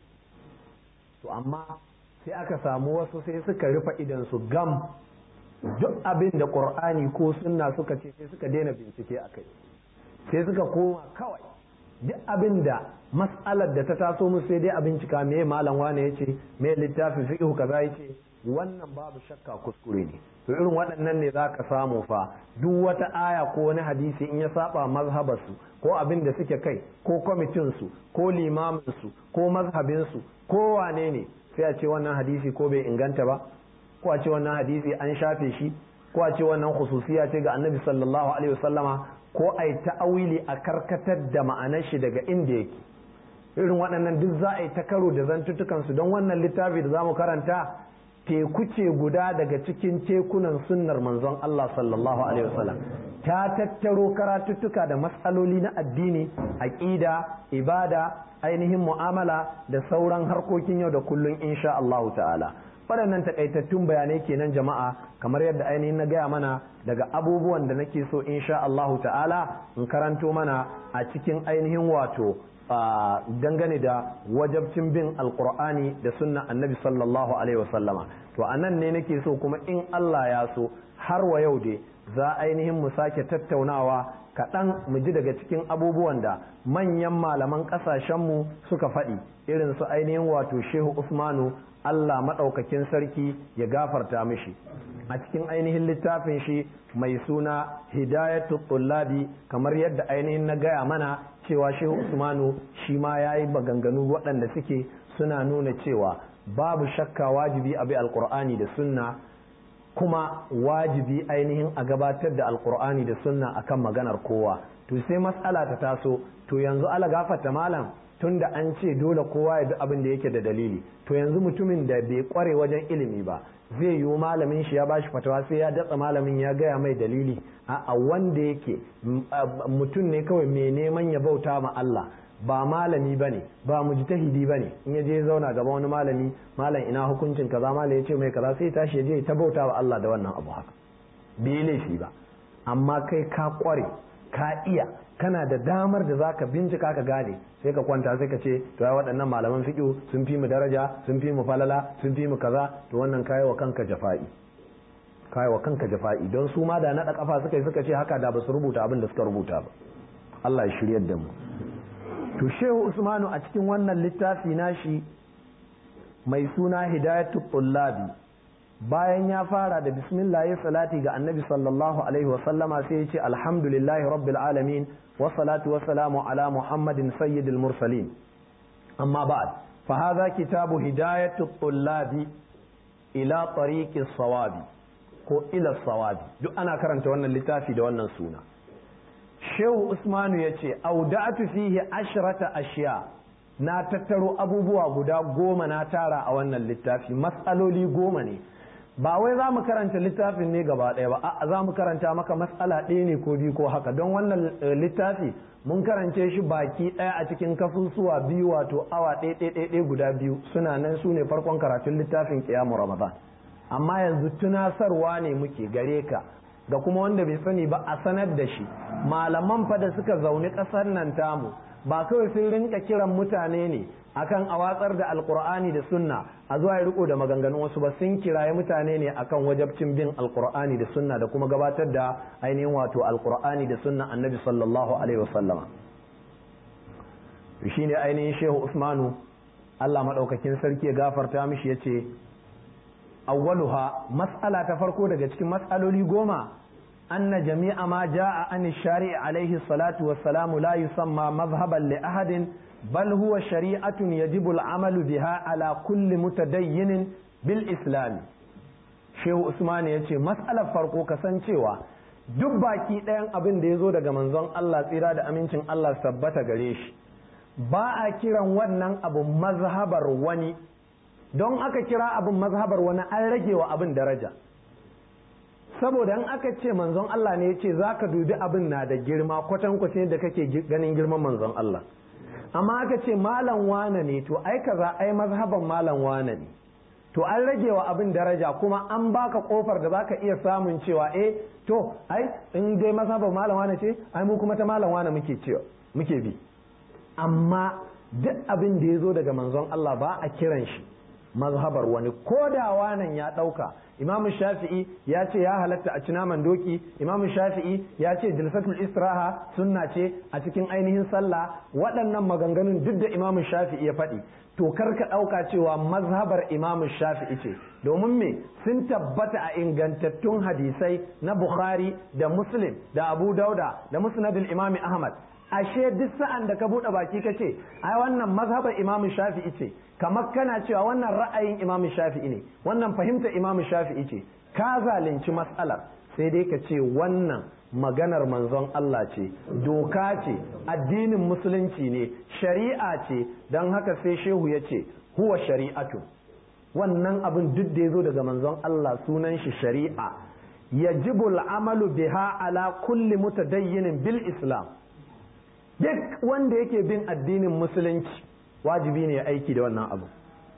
To amma sai aka samu wasu sai suka rufe idan su gam, duk abin da Qur'ani ko sunna suka ce sai suka daina bincike akai, sai suka koma kawai duk abin da mas'alar da ta taso musu sai dai a bincika me malam wane yace, me littafin fiqh kaza yace. Wannan babu shakka kuskure ne. To irin waɗannan ne za ka samu fa duk wata aya ko wani hadisi in ya saba mazhabarsu ko abin da suke kai ko kwamitinsu ko limaminsu ko mazhabinsu ko wane ne, sai a ce wannan hadisi ko bai inganta ba, ko a ce wannan hadisi an shafe shi, ko a ce wannan khususiya ce ga annabi sallallahu alaihi wasallama, ko a yi ta'awili a karkatar da ma'anar shi daga inda yake. Irin waɗannan duk za a yi ta karo da zantuttukansu, don wannan littafi da za mu karanta teku ce guda daga cikin tekunan sunnar manzon Allah sallallahu alaihi wasallam, ta tattaro karatuttuka da matsaloli na addini, aqida, ibada, ainihin mu'amala da sauran harkokin yau da kullun insha Allah ta'ala. Waɗannan takaitattun bayanai kenan jama'a, kamar yadda ainihin na gaya mana daga abubuwan da nake so insha Allah ta'ala in karanto mana a cikin ainihin wato dangane da wajabcin bin alkur'ani da sunna annabi sallallahu alaihi wasallama. To a nan ne nake so kuma in Allah ya so har wa yau dai za ainihin mu sake tattaunawa kaɗan mu ji daga cikin abubuwan da manyan malaman ƙasashenmu suka faɗi, irin su ainihin wato Shehu Usmanu, Allah maɗaukakin sarki ya gafarta mishi, a cikin ainihin littafin shi mai suna Hidayatul Tullabi, kamar yadda ainihin na gaya mana cewa Shehu Usmanu shi ma ya yi maganganu waɗanda suke suna nuna cewa babu shakka wajibi a bi alƙur'ani da sunna, kuma wajibi ainihin a gabatar da alƙur'ani da sunna akan maganar kowa. To sai matsala ta taso, to yanzu ala gafarta malam, tunda an ce dole kowa ya bi abin da yake da dalili, to yanzu mutumin da bai kware wajen ilimi ba zai yiwu malamin shi ya bashi fatawa sai ya datsa malamin ya gaya mai dalili? A wanda yake mutum ne kawai mai neman ya bauta ma Allah, ba malami bane ba mujtahidi bane in ya je zauna gaba wani malami, malam ina hukuncin kaza, malam ya ce mai kaza, sai tashi ya je ta bauta wa Allah da wannan abu haka bai laifi ba. amma kai ka kware ka iya, kana da damar da zaka bincika ka gane, sai ka kwanta sai ka ce to ai waɗannan malaman fiqh sun fi mu daraja, sun fi mu falala, sun fi mu kaza, to wannan kai wa kanka jafa'i, kai wa kanka jafa'i, don su ma da naɗa kafa suka ce haka da ba su rubuta abin da suka rubuta ba. Allah ya shiryar da mu. to Shehu Usmanu a cikin wannan littafi nashi mai suna Hidayatul Tullabi, bayan ya fara da bismillah ya salati ga annabi sallallahu alaihi wasallama, sai ya ce alhamdulillahi rabbil alamin wa salatu wa salamu ala muhammadin sayyidil mursalin, amma ba'd, fa hadha kitabu Hidayatul Tullabi ila tariqis sawabi ko ila sawabi, duk ana karanta wannan littafi da wannan suna. Shehu Usmanu ya ce auda'atu fihi ashrata ashiya, na tattaro abubuwa guda 10 na tara a wannan littafi, mas'aloli 10 ne, ba wai za mu karanta littafin ne gaba ɗaya ba, a za mu karanta maka mas'ala ɗaya ne ko biyu ko haka, don wannan littafi mun karance shi baki ɗaya a cikin kasusuwa biyu, wato awa ɗaya guda biyu, suna nan su ne farkon karatun littafin Qiyamu Ramadan. amma yanzu tunasarwa ne muke gare ka ga kuma wanda bai sani ba a sanar da shi. malaman fa da suka zauni ƙasar nan tamu ba kawai sun rinka kiran mutane ne akan a watsar da alkur'ani da sunna a zuwa ya riko da maganganun wasu ba, sun kiraye mutane ne akan wajabcin bin alkur'ani da sunna da kuma gabatar da ainihin wato alkur'ani da sunna annabi sallallahu alaihi wasallama. shine ainihin Shehu Usmanu, Allah madaukakin sarki ya gafarta mishi, yace awwaluha, mas'ala ta farko daga cikin mas'aloli 10, anna jami'a ma jaa an shari'i alaihi salatu wassalamu la yusamma madhhaban li ahadin bal huwa shari'atun yajibu al-amalu biha ala kulli mutadayyin bil islam. Shehu Usman yace mas'alar farko kasancewa duk baki ɗayan abin da ya zo daga manzon Allah tsira da amincin Allah tabbata gare shi, ba a kiran wannan abu mazhabar wani, don aka kira abin mazhabar wani an rage wa abin daraja. saboda in aka ce manzon Allah ne ya ce za ka dubi abin na da girma kwatankwacin da kake ganin girman manzon Allah, amma aka ce malam wane ne to ai kaza ai mazhaban malam wane ne, to an rage wa abin daraja, kuma an baka kofar da zaka iya samun cewa to ai in dai mazhaban malam wane ce ai mu kuma ta malam wane muke bi. amma duk abin da ya zo daga manzon Allah ba a kiran shi mazhabar wani, ko da wanan ya ɗauka. Imam Shafi'i ya ce ya halatta a ci naman doki, Imam Shafi'i ya ce jilsatul istiraha sunna ce a cikin ainihin sallah, waɗannan maganganun duk da Imam Shafi'i ya faɗi, to kar ka ɗauka cewa mazhabar Imam Shafi'i ce, domin me sun tabbata a ingantattun hadisai na Bukhari da Muslim da Abu Dauda da Musnadul Imam Ahmad. ashe duk sa'an da ka buɗe baki ka ce ai wannan mazhabar Imam Shafi'i ce, kamar kana cewa wannan ra'ayin Imam Shafi'i ne, wannan fahimtar Imam Shafi'i ce, ka zalunci mas'alar. sai dai ka ce wannan maganar manzon Allah ce, doka ce, addinin musulunci ne, shari'a ce, don haka sai shehu ya ce huwa shari'atu, wannan abin duk da ya zo daga manzon Allah sunan shi shari'a, yajibul amalu biha ala kulli mutadayyinin bil islam. duk wanda yake bin addinin musulunci wajibi ne ya aiki da wannan abu.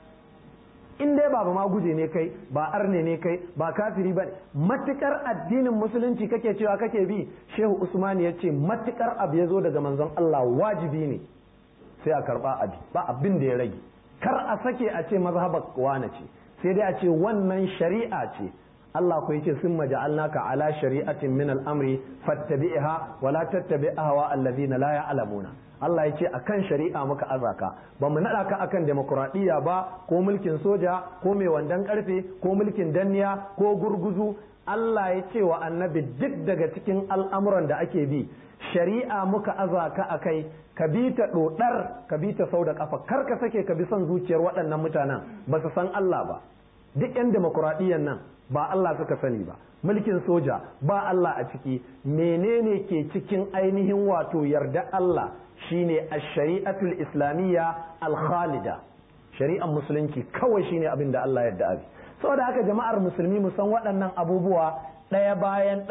in dai ba ma guje ne kai, ba arne ne kai, ba kafiri ba, matukar addinin musulunci kake cewa kake bi, Shehu Usman ya ce matukar abu ya zo daga manzon Allah wajibi ne sai a karba abi, ba abin da ya rage. kar a sake a ce mazhabar wane ce, sai dai a ce wannan shari'a ce. Allah ko yace summa ja'alnaka ala shari'atin min al-amri fattabi'ha wa la tattabi' ahwa alladhina la ya'lamuna. Allah yace akan shari'a muka azaka, ba mu nada ka akan demokradiyya ba, ko mulkin soja, ko mai wandan karfe, ko mulkin danniya, ko gurguzu. Allah yace wa annabi duk daga cikin al'amuran da ake bi shari'a muka azaka akai, ka bi ta dodar, ka bi ta sau da kafa, kar ka sake ka bi son zuciyar waɗannan mutanen ba su san Allah ba. duk 'yan demokradiyyan nan ba Allah suka sani ba, mulkin soja ba Allah a ciki. menene ke cikin ainihin wato yarda Allah shine ash-shari'atul islamiyya al-khalida, shari'ar musulunci kawai shine abin da Allah yarda abi. saboda haka jama'ar musulmi mu san waɗannan abubuwa ɗaya bayan ɗaya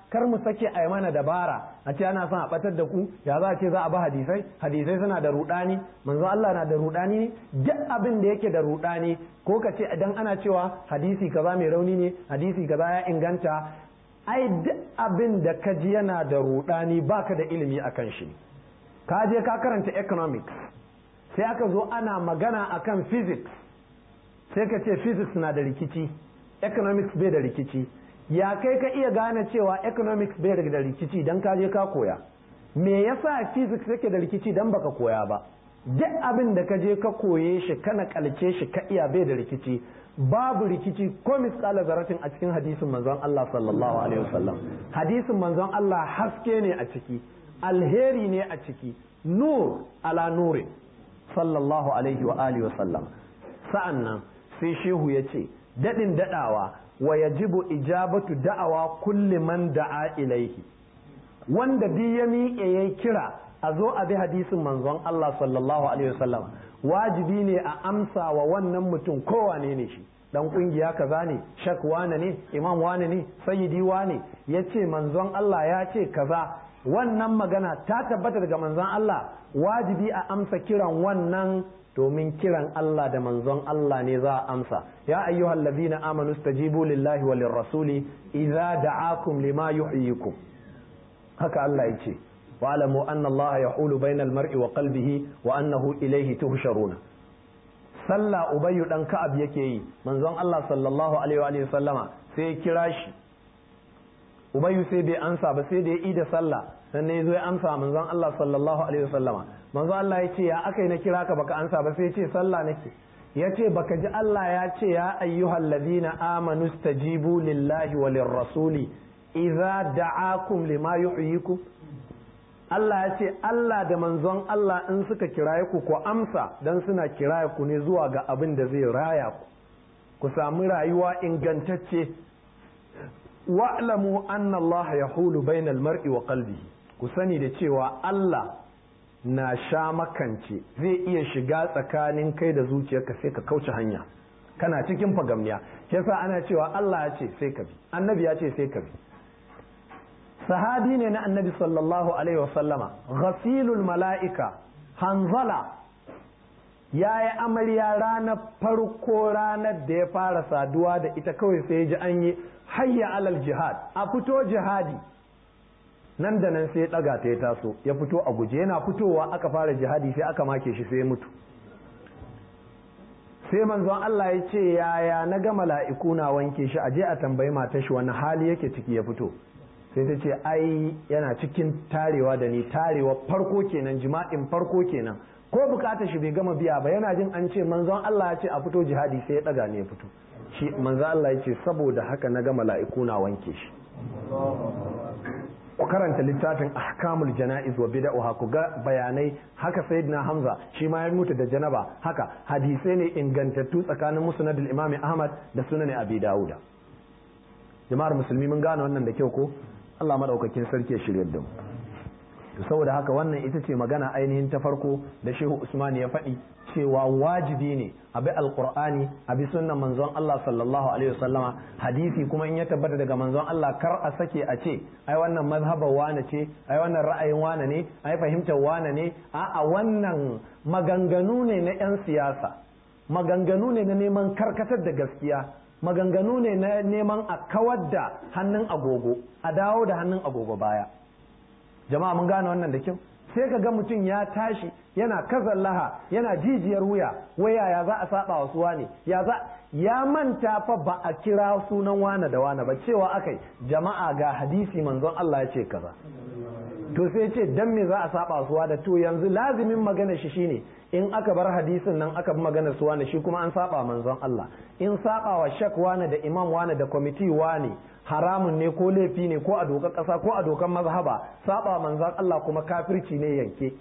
kar mu sake a mana dabara a ce ana son a batar da ku ya za a ce za a ba hadisai suna da rudani manzo Allah na da rudani ne duk abin da yake da rudani ko ka ce idan ana cewa hadisi kaza mai rauni ne hadisi kaza ya inganta ai duk abin da ka ji yana da rudani baka da ilimi akan shi ka je ka karanta economics sai aka zo ana magana akan physics sai ka ce physics na da rikici economics bai da rikici ya kai ka iya gane cewa economics bai da rikici dan ka je ka koya me yasa physics yake da rikici dan baka koya ba duk abin da ka je ka koye shi kana kalce shi ka iya bai da rikici babu rikici ko misqala zaratin a cikin hadisin manzon Allah sallallahu alaihi wasallam hadisin manzon Allah haske ne a ciki alheri ne a ciki nur ala nuri sallallahu alaihi wa alihi wasallam sa'annan sai shehu ya ce dadin dadawa wa yajibu ijabatu da'awa kulli man da'a ilaihi wanda bi ya miƙe yayi kira a zo a bi hadisin manzon Allah sallallahu alaihi wasallam wajibi ne a amsa wa wannan mutum kowane ne shi dan kungiya kaza ne shak wane ne imam wane ne sayyidi wane yace manzon Allah ya ce kaza wannan magana ta tabbata daga manzon Allah wajibi a amsa kiran wannan domin kiran Allah da manzon Allah ne za a amsa ya ayyuhal ladina amanu stajibu lillahi walir rasuli idza da'akum lima yuhyikum haka Allah yace wa'lamu anna Allah yahulu bainal mar'i wa qalbihi wa annahu ilayhi tuhsharuna sallah ubayyu dan ka'ab yake yi manzon Allah sallallahu alaihi wa sallama sai ya kira shi ubayyu sai bai amsa ba sai da ya yi da sallah sannan ya zo ya amsa manzon Allah sallallahu alaihi wa sallama manzon Allah ya ce ya akai na kira ka baka amsa ba sai ya ce sallah nake ya ce baka ji Allah ya ce ya ayyuhal ladina amanu stajibu lillahi walir rasuli idza da'akum lima yuhyikum Allah ya ce Allah da manzon Allah in suka kiraye ku ko amsa dan suna kiraye ku ne zuwa ga abin da zai raya ku samu rayuwa ingantacce wa'lamu anna Allah yahulu bainal mar'i wa qalbihi ku sani da cewa Allah na sha makance zai iya shiga tsakanin kai da zuciyarka sai ka kauce hanya kana cikin fagamniya yasa ana cewa Allah ya ce sai ka bi annabi ya ce sai ka bi sahabi ne na annabi sallallahu alaihi wasallama ghasilul mala'ika hanzala ya yi amarya ranar farko ranar da ya fara saduwa da ita kawai sai ya ji an yi hayya alal jihad a fito jihadi nan da nan sai ya daga ta ya taso ya fito a guje yana fitowa aka fara jihadi sai aka make shi sai ya mutu sai manzon Allah ya ce yaya na ga mala'iku na wanke shi aje a tambayi matar shi wani hali yake ciki ya fito sai ta ce ai yana cikin tarewa da ni tarewa farko kenan jima'in farko kenan ko bukatar shi bai gama biya ba yana jin an ce manzon Allah ya ce a fito jihadi sai ya daga ne ya fito shi manzon Allah ya ce saboda haka na ga mala'iku na wanke shi ku karanta littafin ahkamul jana'iz wa bid'ah ku ga bayanai haka sayyidina Hamza shi ma ya mutu da janaba haka hadisai ne ingantattu tsakanin musnadul imami Ahmad da sunan Abi Dawuda jama'ar musulmi mun gane wannan da kyau ko Allah madaukakin sarki ya shirye da mu saboda haka wannan ita ce magana ainihin ta farko da Shehu Usman ya faɗi cewa wajibi ne a bi alqur'ani a bi sunnan manzon Allah sallallahu alaihi wasallama hadisi kuma in ya tabbata daga manzon Allah kar a sake a ce ai wannan mazhabar wane ce ai wannan ra'ayin wane ne ai fahimtar wane ne a'a wannan maganganu ne na 'yan siyasa maganganu ne na neman karkatar da gaskiya maganganu ne na neman a kawar da hannun agogo a dawo da hannun agogo baya jama'a mun gane wannan da kyau sai ka ga mutum ya tashi yana kazallaha yana jijiyar wuya waya ya za a saba wa suwa ne ya manta fa ba a kira sunan wane da wane ba cewa akai jama'a ga hadisi manzon Allah ya ce kaza to sai ce dan me za a saba suwa da to yanzu lazimin magana shi shine in aka bar hadisin nan aka bi magana suwa ne shi kuma an saba manzon Allah in saba wa shak wane da imam wane da kwamiti wane haramun ne ko laifi ne ko a dokar ƙasa ko a dokar mazhaba saba manzon Allah kuma kafirci ne yanke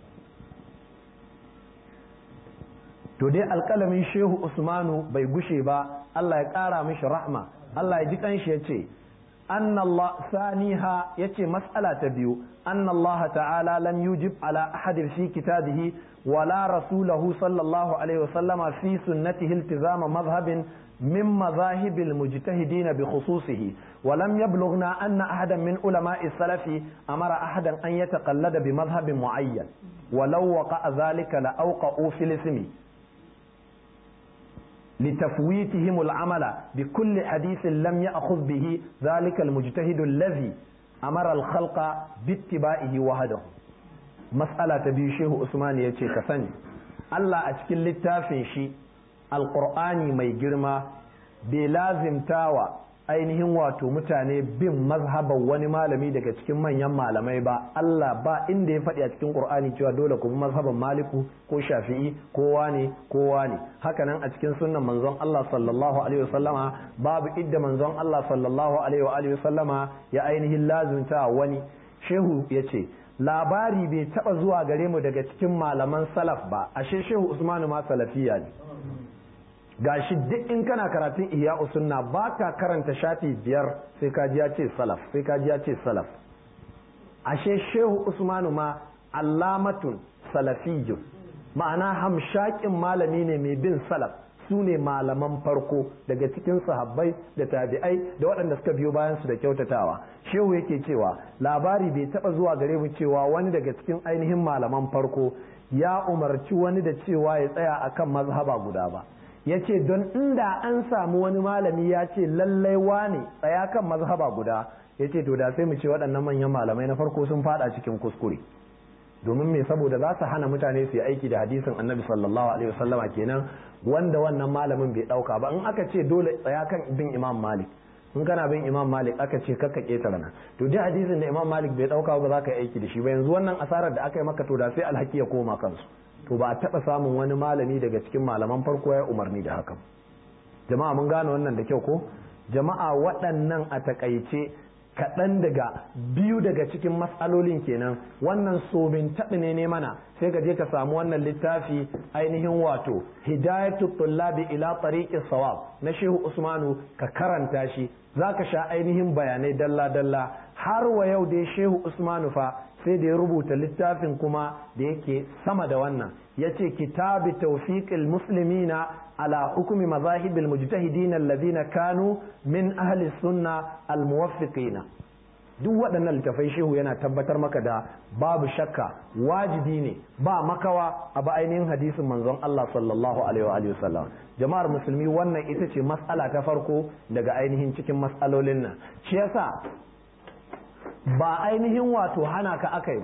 to dai alƙalamin Shehu Usmanu bai gushe ba Allah ya ƙara mishi rahma Allah ya ji kanshi ya ce anna Allah saniha yace mas'ala ta biyu anna Allah ta'ala lam yujib ala ahadin fi kitabihi wala rasulahu sallallahu alaihi wasallama fi sunnatihi iltizama madhhabin من مذاهب المجتهدين بخصوصه ولم يبلغنا أن أحدا من علماء السلف أمر أحدا أن يتقلد بمذهب معين ولو وقع ذلك لأوقعوا في الاسم لتفويتهم العمل بكل حديث لم يأخذ به ذلك المجتهد الذي أمر الخلق باتباعه وحده. مسألة بيشيه عثمان يتي كسني الله أشكل للتافن شي alƙur'ani mai girma bai lazimtawa ainihin wato mutane bin mazhaban wani malami daga cikin manyan malamai ba. Allah ba inda ya faɗi a cikin ƙur'ani cewa dole ku bi mazhaban maliku ko shafi'i kowa ne hakanan a cikin sunnan manzon Allah sallallahu alaihi wasallama babu idda manzon Allah sallallahu alaihi wasallama ya ainihin lazimta wani. Shehu ya ce labari bai taɓa zuwa gare mu daga cikin malaman salaf ba, ashe Shehu Usmanu ma salafiya ne. Gashi duk in kana karatun ihya sunna ba ka karanta shafi 5 sai ka ji ya ce salaf ashe Shehu Usmanu ma allamatun salafiyyun, ma'ana hamshakin malami ne mai bin salaf, su ne malaman farko daga cikin sahabbai da tabi'ai da waɗanda suka biyo bayan su da kyautatawa. Shehu yake cewa labari bai taɓa zuwa gare mu cewa wani daga cikin ainihin malaman farko ya umarci wani da cewa ya tsaya akan mazhaba guda ba. Ya ce don inda an samu wani malami ya ce lallai wane tsaya kan mazhaba guda, ya ce to da sai mu ce waɗannan manyan malamai na farko sun fada cikin kuskure. Domin me? Saboda za su hana mutane su yi aiki da hadisin annabi sallallahu alaihi wasallama kenan wanda wannan malamin bai ɗauka ba. In aka ce dole tsaya kan bin imam malik, in kana bin imam malik aka ce kakka ƙetare nan, to duk hadisin da imam malik bai ɗauka ba za ka yi aiki da shi ba. Yanzu wannan asarar da aka yi maka to da sai alhaki ya koma kansu. To ba a taɓa samun wani malami daga cikin malaman farko ya umarni da haka. Jama'a mun gane wannan da kyau ko? Jama'a waɗannan a takaice kaɗan daga biyu daga cikin matsalolin kenan. Wannan sobin taɓi ne mana sai ka je ka samu wannan littafi ainihin wato hidayatu tullabi ila tariqis sawab na Shehu Usmanu ka karanta shi, zaka sha ainihin bayanai dalla dalla. Har wa yau dai Shehu Usmanu fa sai da ya rubuta littafin kuma da yake sama da wannan, yace kitabi tawfiqil muslimina ala hukumi mazahibil mujtahidin alladhina kanu min ahli sunna almuwaffiqina. Duk waɗannan littafai Shehu yana tabbatar maka da babu shakka wajibi ne ba makawa a ba ainihin hadisin manzon Allah sallallahu alaihi wa sallam. Jama'ar musulmi, wannan ita ce mas'ala ta farko daga ainihin cikin mas'alolin nan. Shi yasa ba ainihin wato hana ka akai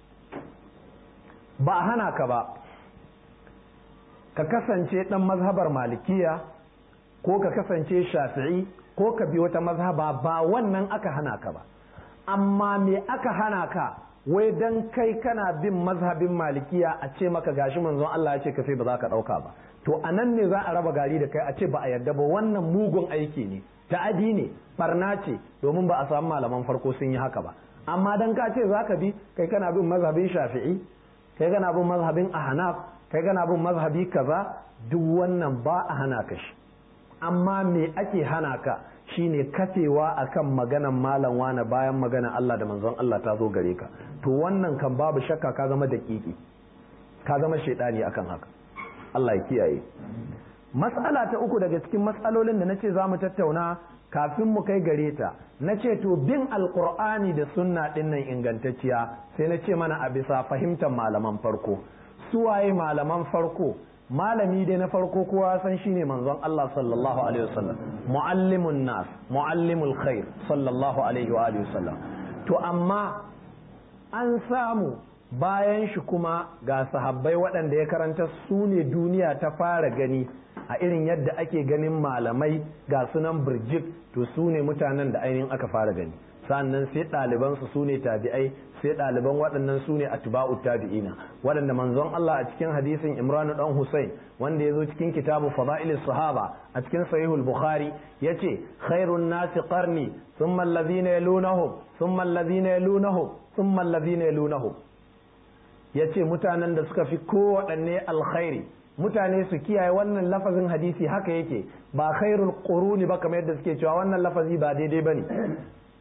ba hana ka ba ka kasance dan mazhabar malikiya ko ka kasance shafi'i ko ka bi wata mazhaba, ba wannan aka hana ka ba. Amma me aka hana ka? Wai dan kai kana bin mazhabin malikiya a ce maka gashi manzon Allah ya ce ka sai ba za ka dauka ba, to anan ne za a raba gari da kai a ce ba a yarda ba. Wannan mugun aiki ne, ta'adi ne, barna ce, domin ba a samu malaman farko sun yi haka ba. Amma dan ka ce za ka bi, kai kana bin mazhabin shafi'i, kai kana bin mazhabin ahnaf, kai kana bin mazhabi kaza, duk wannan ba a hana ka shi. Amma me ake hana ka shine kafewa akan maganan malam wane bayan maganan Allah da manzon Allah ta zo gare ka. To wannan kan babu shakka ka zama daƙiƙi, ka zama shaidani akan haka. Allah ya kiyaye. Mas'ala ta uku daga cikin mas'alolin da nace za mu tattauna kafin mu kai gare ta, nace to bin alqur'ani da sunna din nan ingantacciya, sai nace mana a bisa fahimtar malaman farko. Su waye malaman farko? Malami dai na farko kowa san shine manzon Allah sallallahu alaihi wasallam, muallimun nas, muallimul khair sallallahu alaihi wa alihi wasallam. To amma an samu bayan shi kuma ga sahabbai waɗanda ya karanta, su ne duniya ta fara gani a irin yadda ake ganin malamai ga sunan birjik, to su ne mutanen da ainihin aka fara gani. Sannan sai ɗalibansu su ne tabi'ai, sai ɗaliban waɗannan su ne atba'u tabi'ina, waɗanda manzon Allah a cikin hadisin Imran dan Husayn wanda ya zo cikin kitabu Fada'ilis Sahaba a cikin Sahihul Bukhari yace khairun nasi qarni thumma alladhina yalunahum thumma alladhina yalunahum thumma alladhina yalunahum. Yace mutanen da suka fi kowaɗanne alkhairi, mutane su kiyaye wannan lafazin hadisi haka yake, ba khairul quruni ba kamar yadda suke cewa wannan lafazi ba daidai bane.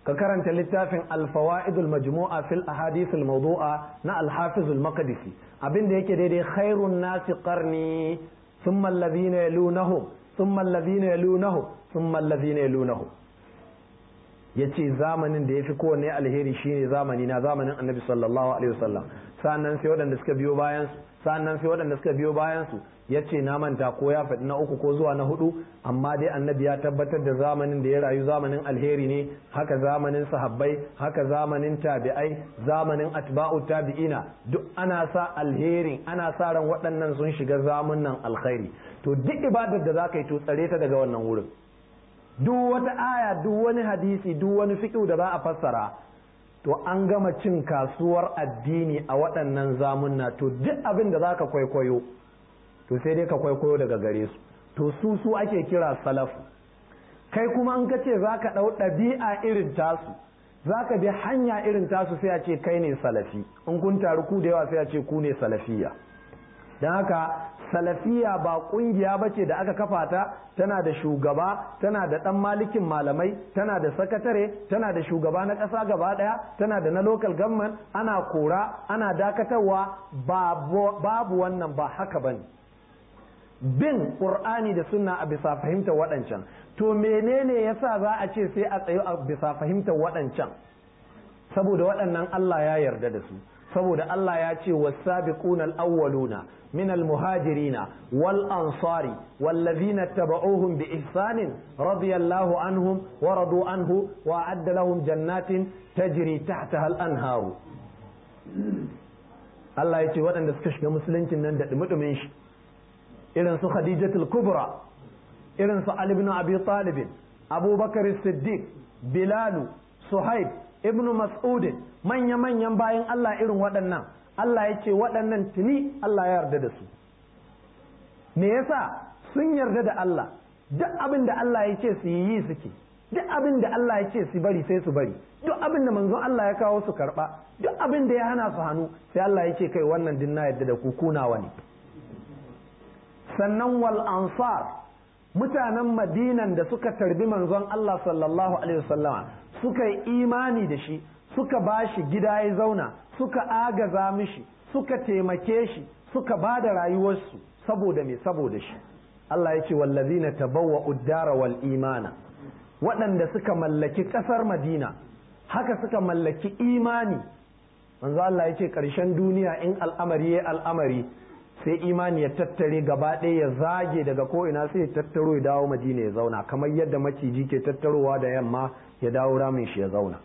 ka karanta littafin al-fawaidul majmu'a fil ahadith al-mawdu'a na al-hafiz al-maqdisi abinda yake daidai khairun nasi qarni thumma alladhina yalunahum thumma alladhina yalunahum thumma alladhina yalunahum yace zamanin da yafi kowanne alheri shine zamani na zamanin annabi sallallahu alaihi wasallam sannan sai waɗanda suka biyo bayan su sannan sai waɗanda suka biyo bayan su yace na manta ko ya faɗi na uku ko zuwa na hudu amma dai annabi ya tabbatar da zamanin da ya rayu zamanin alheri ne haka zamanin sahabbai haka zamanin tabi'ai zamanin atba'u tabi'ina duk ana sa alherin ana sa ran waɗannan sun shiga zamanin alkhairi to duk ibadar da zaka yi to tsare ta daga wannan wurin duk wata aya duk wani hadisi duk wani fiqh da za a fassara to an gama cin kasuwar addini a waɗannan zamunna to duk abin da zaka kwaikwayo to sai dai ka kwaikwayo daga gare su to su ake kira salafu kai kuma an kace zaka ɗau ɗabi'a irin tasu zaka bi hanya irin tasu sai a ce kai ne salafi in kun taru ku da yawa sai a ce ku ne salafiya don haka salafiya ba kungiya bace da aka kafa ta tana da shugaba tana da dan malikin malamai tana da sakatare tana da shugaba na ƙasa gaba ɗaya tana da na local government ana kora ana dakatarwa babu wannan ba haka bane bin qur'ani da sunna a bisa fahimtar waɗancan to menene yasa za a ce sai a tsayo a bisa fahimtar waɗancan saboda waɗannan Allah ya yarda da su saboda Allah ya ce was-sabiquna al-awwaluna min al-muhajirina wal-ansari wallazina tabauhum bi ihsanin radiyallahu anhum wa radu anhu wa a'adda lahum jannatin tajri tahtaha al-anharu Allah ya ce waɗanda suka shiga musuluncin nan da dumudumin shi irin su Khadijatul Kubra irin su Ali ibn Abi Talib Abubakar Siddiq Bilal Suhaib ibn Mas'ud manya-manyan bayan Allah irin waɗannan Allah ya ce waɗannan tuni Allah ya yarda da su me yasa sun yarda da Allah duk abin da Allah ya ce su yi suke duk abin da Allah ya ce su bari sai su bari duk abin da manzon Allah ya kawo su karba duk abin da ya hana su hannu sai Allah ya ce kai wannan din na yarda da ku kunawa ne sannan wal ansar mutanen madinan da suka tarbi manzon Allah sallallahu alaihi wasallama suka yi imani da shi suka ba shi gida ya zauna suka agaza mishi suka taimake shi suka ba da rayuwarsu saboda me saboda shi Allah ya ce wallazina tabawwa'u ad-dara wal imana waɗanda suka mallaki ƙasar Madina haka suka mallaki imani manzo Allah ya ce ƙarshen duniya in al'amari ya al'amari sai imani ya tattare gaba ɗaya ya zage daga ko'ina sai ya tattaro ya dawo Madina ya zauna kamar yadda maciji ke tattarowa da yamma ya dawo ramin shi ya zauna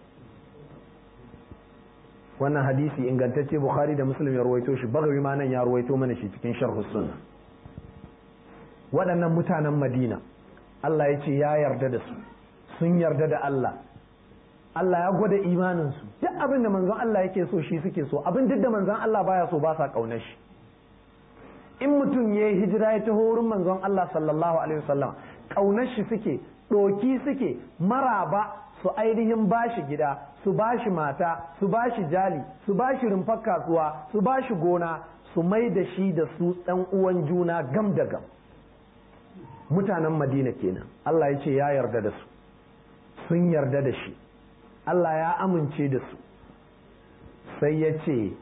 wannan hadisi ingantacce Bukhari da Muslim ya ruwaito shi Bagawi ma nan ya ruwaito mana shi cikin Sharh Sunnah waɗannan mutanen Madina Allah ya ce ya yarda da su sun yarda da Allah Allah ya gwada imanin su duk abin da manzon Allah yake so shi suke so abin duk da manzon Allah baya so ba sa kaunar shi in mutum ya yi hijira ya taho wurin manzon Allah sallallahu alaihi wasallam kaunar shi suke doki suke maraba su ainihin bashi gida su bashi mata su bashi jali su bashi rumfar kasuwa su bashi gona su mai da shi da su ɗan uwan juna gam da gam mutanen Madina kenan Allah ya ce ya yarda da su sun yarda da shi Allah ya amince da su sai ya ce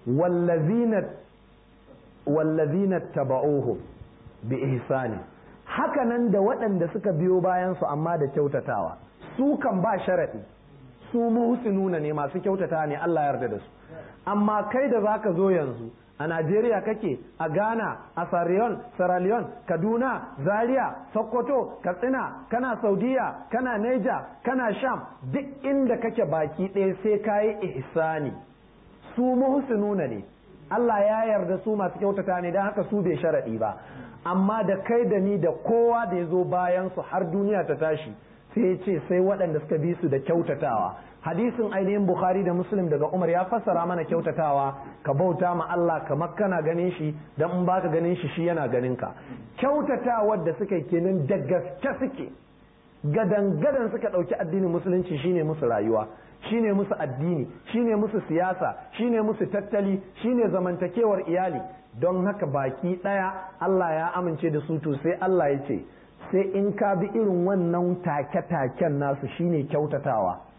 wallazina taba'uhu bi ihsani haka nan da waɗanda suka biyo bayan su amma da kyautatawa su kan ba sharadi su muhsinuna ne masu kyautata ne Allah ya yarda da su amma kai da zaka zo yanzu a Najeriya kake a Ghana a Sierra Leone Kaduna Zaria Sokoto Katsina kana Saudiya kana Niger kana Sham duk inda kake baki ɗaya sai kayi ihsani su muhsinuna ne Allah ya yarda su masu kyautata ne don haka su bai sharaɗi ba amma da kai da ni da kowa da ya zo bayan su har duniya ta tashi sai ya ce sai waɗanda suka bi su da kyautatawa hadisin ainihin Bukhari da Muslim daga Umar ya fassara mana kyautatawa ka bauta ma Allah kamar kana ganin shi dan in baka ganin shi shi yana ganin ka kyautatawar da suka kenan da gaske suke gadan suka ɗauki addinin musulunci shine musu rayuwa shine musu addini shine musu siyasa shine musu tattali shine zamantakewar iyali don haka baki ɗaya Allah ya amince da su to sai Allah ya ce sai in ka bi irin wannan take-taken nasu shine kyautatawa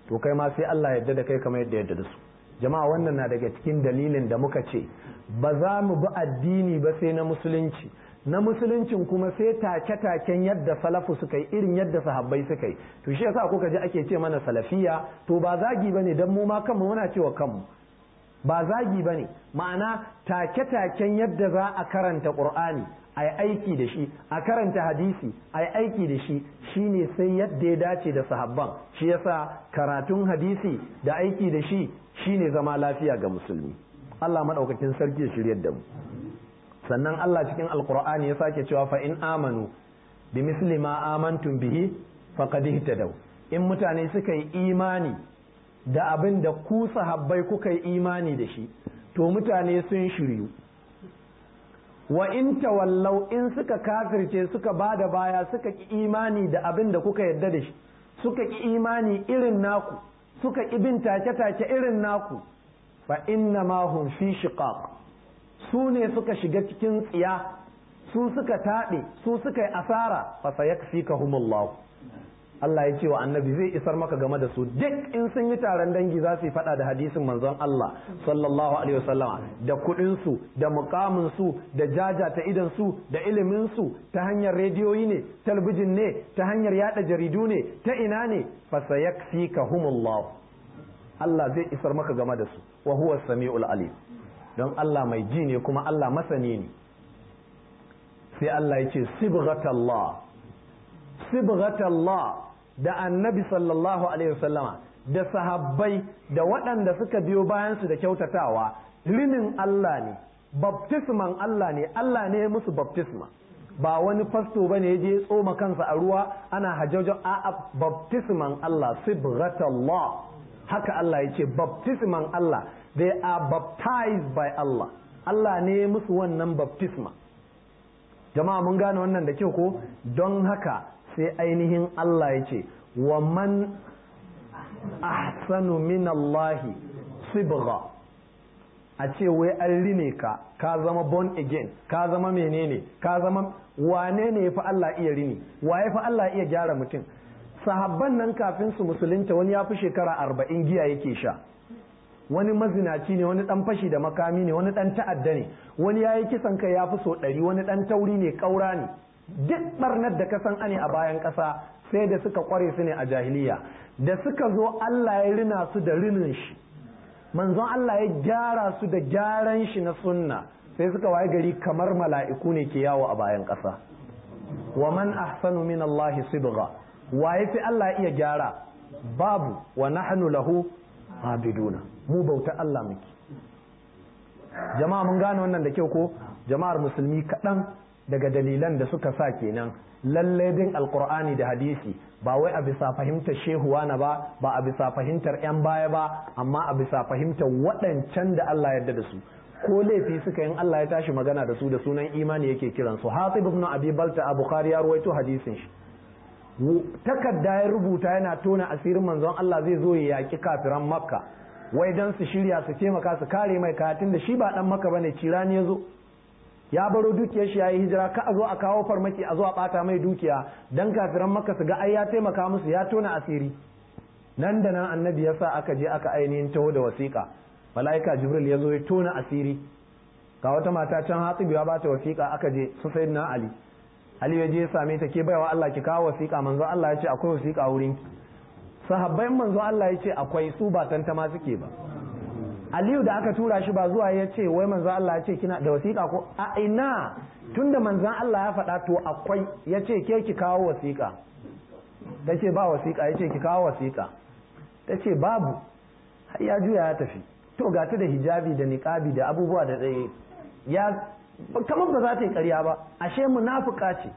to kai ma sai Allah yadda da kai kamar yadda yadda da su. Jama'a wannan na daga cikin dalilin da muka ce ba za mu bi addini ba sai na musulunci, na musuluncin kuma sai take-taken yadda salafu suka yi, irin yadda sahabbai suka yi. To shi yasa kuka ji ake ce mana salafiya, to ba zagi bane dan mu ma kanmu muna cewa kanmu ba zagi bane, ma'ana take-taken yadda za a karanta Qur'ani ai aiki da shi, a karanta hadisi ai aiki da shi, shine sai yadda ya dace da sahabban. Shi yasa karatun hadisi da aiki da shi shine zama lafiya ga musulmi. Allah madaukakin sarki ya shiryar da mu. Sannan Allah cikin alkur'ani ya sake cewa fa in amanu bi misli ma amantum bihi faqad ihtadaw, in mutane suka yi imani da abin da ku sahabbai kuka yi imani da shi to mutane sun shiryu. Wa in tawallaw, in suka kafirce suka bada baya suka ki imani da abin da kuka yadda da shi, suka ki imani irin naku, suka ki bin take-take irin naku, fa inna ma hum fi shiqaq, su ne suka shiga cikin tsiya, su suka taɗe, su suka yi asara, fa sayakfikahumullah. Allah ya ce wa annabi zai isar maka game da su, duk in sun yi taron dangi za su yi faɗa da hadisin manzon Allah sallallahu alaihi wasallam, da kuɗin su, da mukamin su, da jaja ta idan su, da ilimin su, ta hanyar rediyoyi ne, talbijin ne, ta hanyar yada jaridu ne, ta ina ne, fa sayakfikahumullah. Allah zai isar maka game da su, wa huwa samiul alim. Don Allah mai ji ne kuma Allah masani ne. Sai Allah ya ce sibghatallah, sibghatallah, da annabi sallallahu alaihi wasallama da sahabbai da waɗanda suka biyo bayan su da kyautatawa, rinin Allah ne, baptisman Allah ne, Allah ne musu baptisma, ba wani fasto bane ya je tsoma kansa a ruwa ana hajjajo, a baptisman Allah, sibghatallah. Haka Allah ya ce baptisman Allah, they are baptized by Allah. Allah ne musu wannan baptisma. Jama'a mun gane wannan da kyau ko? Don haka sai ainihin Allah ya ce wa man ahsanu min Allahi sibgha, a ce wai an rine ka zama born again, ka zama menene, ka zama wane ne yafi Allah iya rini, wa yafi Allah iya gyara mutum? Sahabban nan kafin su musulunta wani ya fi shekara 40 giya yake sha, wani mazinaci ne, wani dan fashi da makami ne, wani dan ta'adda ne, wani ya yi kisan kai ya fi so 100, wani dan tauri ne, kaura ne, duk barnar da ka san ane a bayan ƙasa sai da suka kware su ne a jahiliya. Da suka zo Allah ya rina su da rinin shi, manzon Allah ya gyara su da gyaran shi na sunna, sai suka waye gari kamar mala'iku ne ke yawo a bayan ƙasa. Wa man ahsanu min Allah sibgha, waye fi Allah iya gyara? Babu. Wa nahnu lahu abiduna, mu bauta Allah muke. Jama'a mun gane wannan da kyau ko? Jama'ar musulmi, kaɗan daga dalilan da suka sa kenan lallai bin alkur'ani da hadisi ba wai a bisa fahimtar shehuwa na ba a bisa fahimtar 'yan baya ba, amma a bisa fahimtar waɗancan da Allah yarda da su, ko laifi suka yin Allah ya tashi magana da su da sunan imani yake kiransu. Hatib ibn Abi Balta a Bukhari ya ruwaito hadisin shi, takarda ya rubuta yana tona asirin manzon Allah zai zo ya yaki kafiran Makka, wai dan su shirya su taimaka su kare mai katin da shi ba dan Makka bane, cirani ya zo, ya baro dukiyar shi yayi hijira, ka a zo a kawo farmaki a zo a bata mai dukiya dan kafiran Makka su ga ai ya taimaka musu, ya tona asiri. Nan da nan annabi ya sa aka je aka ainihin taho da wasiƙa, mala'ika Jibril ya zo ya tona asiri, ga wata mata can Hatib ya bata wasiƙa, aka je su sayyidina Ali ya je ya same ta, ke baiwa Allah ki kawo wasiƙa, manzo Allah ya ce akwai wasiƙa wurin ki. Sahabbai manzo Allah ya ce akwai, su ba tantama suke ba. Aliyu da aka tura shi ba zuwa ya ce wai manzo Allah ya ce kina da wasiƙa ko a ina, tunda manzo Allah ya faɗa to akwai, ya ce ke ki kawo wasiƙa, ta ce ba wasiƙa, ya ce ki kawo wasiƙa, ta ce babu, har ya juya ya tafi. To ga ta da hijabi da niqabi da abubuwa da tsaye, ya kamar ba za ta yi ƙarya ba, ashe munafuka ce.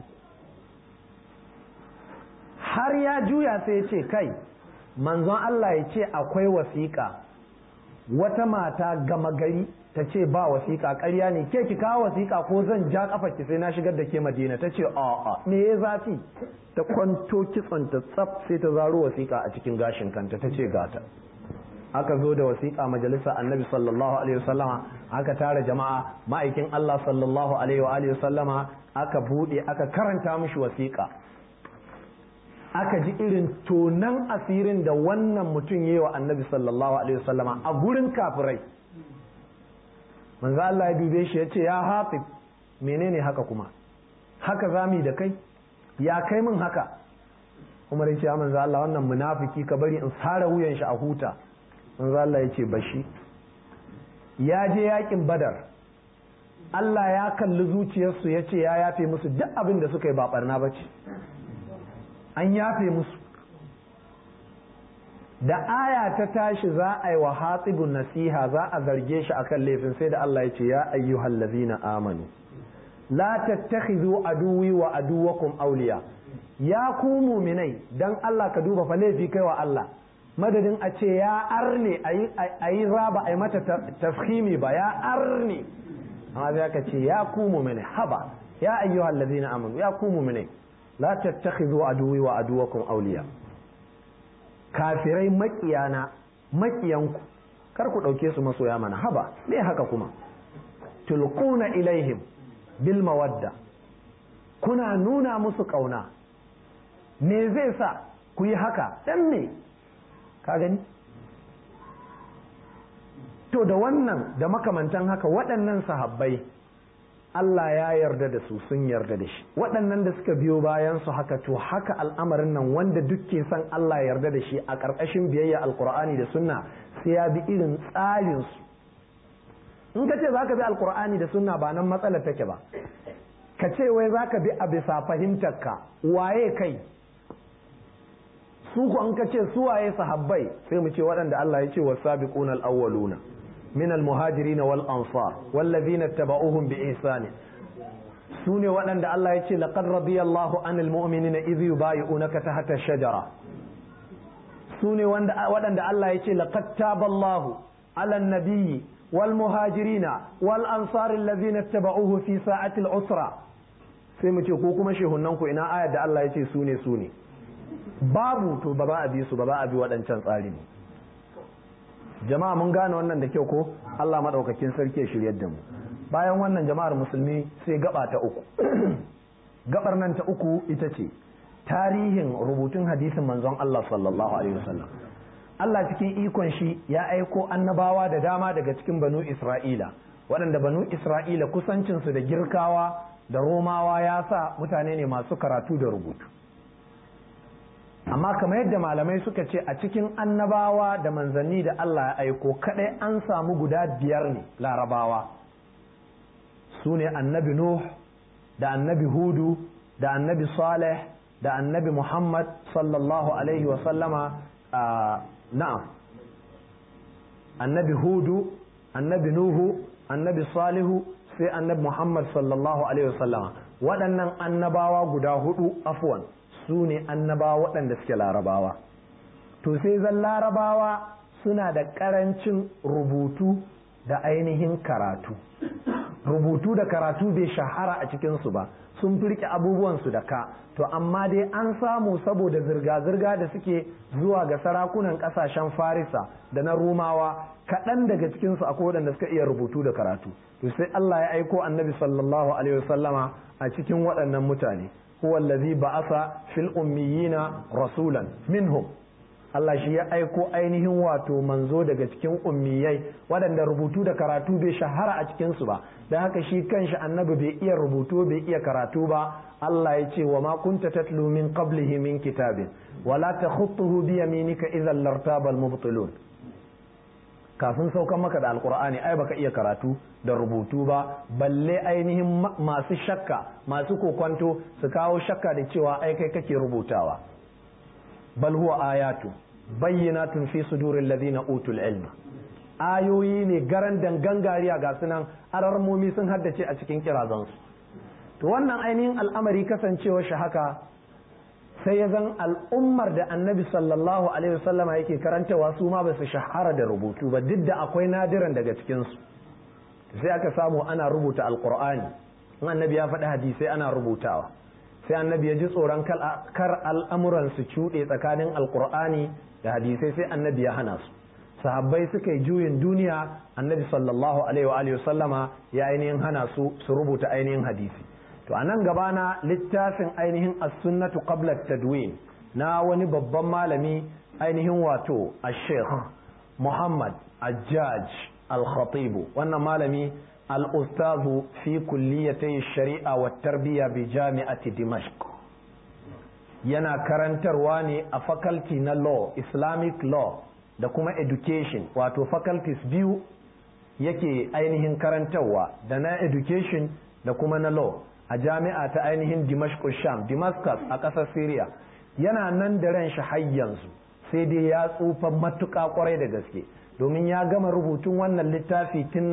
Har ya juya sai ya ce kai, manzon Allah ya ce akwai wasiƙa, wata mata gama gari ta ce ba wasiƙa, ƙarya ne, ke ki kawo wasiƙa ko zan ja ƙafa ki sai na shigar da ke Madina. Ta ce a'a, me ya zafi? Ta kwanto kitsonta tsaf sai ta zaro wasiƙa a cikin gashin kanta, ta ce gata. Aka zo da wasiƙa majalisa annabi sallallahu alaihi wasallama, aka tara jama'a, ma'aikin Allah sallallahu alaihi wa alihi wasallama aka buɗe aka karanta mishi wasiƙa. aka ji irin tonan asirin da wannan mutum yi wa annabi sallallahu alaihi wasallama a gurin kafirai. Manzo Allah ya dube shi ya ce ya Hatib, menene haka kuma, haka zami da kai, ya kai min haka? Umar ya ce ya manzo Allah, wannan munafiki ka bari in sare wuyan shi a huta. Manzo Allah ya ce bashi. Ya je yakin Badar, Allah ya kalli zuciyarsu ya ce ya yafe musu duk abin da suka yi, ba barna bace, an yafe musu. Da aya ta tashi za a yi wa Hatibun nasiha, za a zarge shi akan laifin, sai da Allah ya ce ya ayyuhal ladzina amanu la tattakhidhu aduwwi wa aduwwakum awliya. Ya ku mu'minai, dan Allah ka duba fa laifi kai wa Allah, madadin a ce ya arne ayi raba ayi mata tafhimi ba, ya arne, amma sai aka ce ya ku mu'minai, haba ya ayyuhal ladzina amanu, ya ku mu'minai la tattakhidhu aduwwi wa aduwwakum awliya. Kafirai makiyana, makiyanku, kar ku ɗauke su masoya mana, haba me haka kuma? Tulquna ilaihim bil mawadda, kuna nuna musu ƙauna. Me zai sa ku yi haka? Dan me? Ka gani? To da wannan da makamantan haka, waɗannan sahabbai Allah ya yarda da su, sun yarda da shi. Waɗannan da suka biyo bayan su haka, to haka al'amarin nan, wanda duk ke son Allah ya yarda da shi a ƙarƙashin biyayya alƙur'ani da sunna, sai ya bi irin tsarin su. In ka ce zaka bi alƙur'ani da sunna, ba nan matsalar take ba. Ka ce wai zaka bi a bisa fahimtarka, waye kai? Su ku an ka ce su waye sahabbai, sai mu ce waɗanda Allah ya ce was-sabiquna al-awwaluna من المهاجرين والأنصار والذين اتبعوهم بإحسان. سوني وأن الله يقول لقد رضي الله عن المؤمنين إذ يبايعونك تحت الشجرة. سوني وأن الله يقول لقد تاب الله على النبي والمهاجرين والأنصار الذين اتبعوه في ساعة العسرة. sai mu ce ko kuma shehunan ku ina ayar da Allah ya ce su ne babu, to ba za a bi su, ba za a bi waɗancan tsari ne. Jama'a mun gane wannan da kyau ko? Allah madaukakin sarki ya shiryar da mu. Bayan wannan jama'ar musulmi sai gaba ta uku. Gabar nan ta uku ita ce tarihin rubutun hadisin manzon Allah sallallahu alaihi wasallam. Allah cikin ikon shi ya aiko annabawa da dama daga cikin banu Isra'ila, waɗanda banu Isra'ila kusancinsu da Girkawa da Romawa ya sa mutane ne masu karatu da rubutu. Amma kamar yadda malamai suka ce, a cikin annabawa da manzanni da Allah ya aiko kadai an samu guda 5 ne larabawa. Su ne annabi Nuh da annabi Hudu da annabi Saleh da annabi Muhammad sallallahu alaihi wasallama, na'am, annabi Hudu, annabi Nuhu, annabi Salihu, sai annabi Muhammad sallallahu alaihi wasallama. Waɗannan annabawa guda 4, afwan, su ne annabawa waɗanda suke larabawa. To sai zan larabawa suna da ƙarancin rubutu da ainihin karatu. Rubutu da karatu bai shahara a cikinsu ba, sun firke abubuwansu da ka. To amma dai an samu saboda zirga-zirga da suke zuwa ga sarakunan ƙasashen Farisa da na Rumawa, kaɗan daga cikinsu akwai waɗanda suka iya rubutu da karatu. To sai Allah ya aiko annabi sallallahu alaihi wasallama a cikin waɗannan mutane. huwa allazi ba'asa fil ummiyina rasulan minhum. Allah shi ya aiko ainihin wato manzo daga cikin ummiyai waɗanda rubutu da karatu bai shahara a cikin su ba, dan haka shi kanshi annabi bai iya rubutu bai iya karatu ba. Allah ya ce wa ma kunta tatlu min qablihi min kitabin wala takhutuhu bi yaminika idhan lartaba al-mubtilun. Kafin saukan maka da alkur'ani ai baka iya karatu da rubutu ba, balle ainihin masu shakka, masu kokwanto su kawo shakka da cewa ai kai kake rubutawa. Bal huwa ayatu bayyinatun fi suduril ladina utul ilma. Ayoyi ne garan dangangariya ga sunan ararmomi sun haddace a cikin kirazansu. To wannan ainihin al'amari kasancewa shi haka, sai ya zan al'ummar da annabi sallallahu alaihi wasallama yake karantawa su ma ba su shahara da rubutu ba, duk da akwai nadiran daga cikinsu. Sai aka samu ana rubuta alkur'ani, in annabi ya faɗi hadisai ana rubutawa. Sai annabi ya ji tsoron kar al'amuran su cuɗe tsakanin alkur'ani da hadisai, sai annabi ya hana su. Sahabbai suka yi juyin duniya, annabi sallallahu alaihi wasallama ya ainihin hana su rubuta ainihin hadisi. To a nan gabana littafin ainihin as-sunnatu qabla at-tadwin, na wani babban malami ainihin wato al-sheikh Muhammad Ajaj al-Khatibu. wannan malami al-ustazu fi kulliyatay shari'a wa tarbiyya bi jami'ati Dimashq, yana karantarwa ne a faculty na law, Islamic law da kuma education, wato faculties biyu yake ainihin karantarwa, da na education da kuma na law a jami'a ta ainihin Dimashq Sham, Damascus a ƙasar Syria. yana nan da ran shi har yanzu, sai dai ya tsufa matuƙa kwarai da gaske, domin ya gama rubutun wannan littafi tun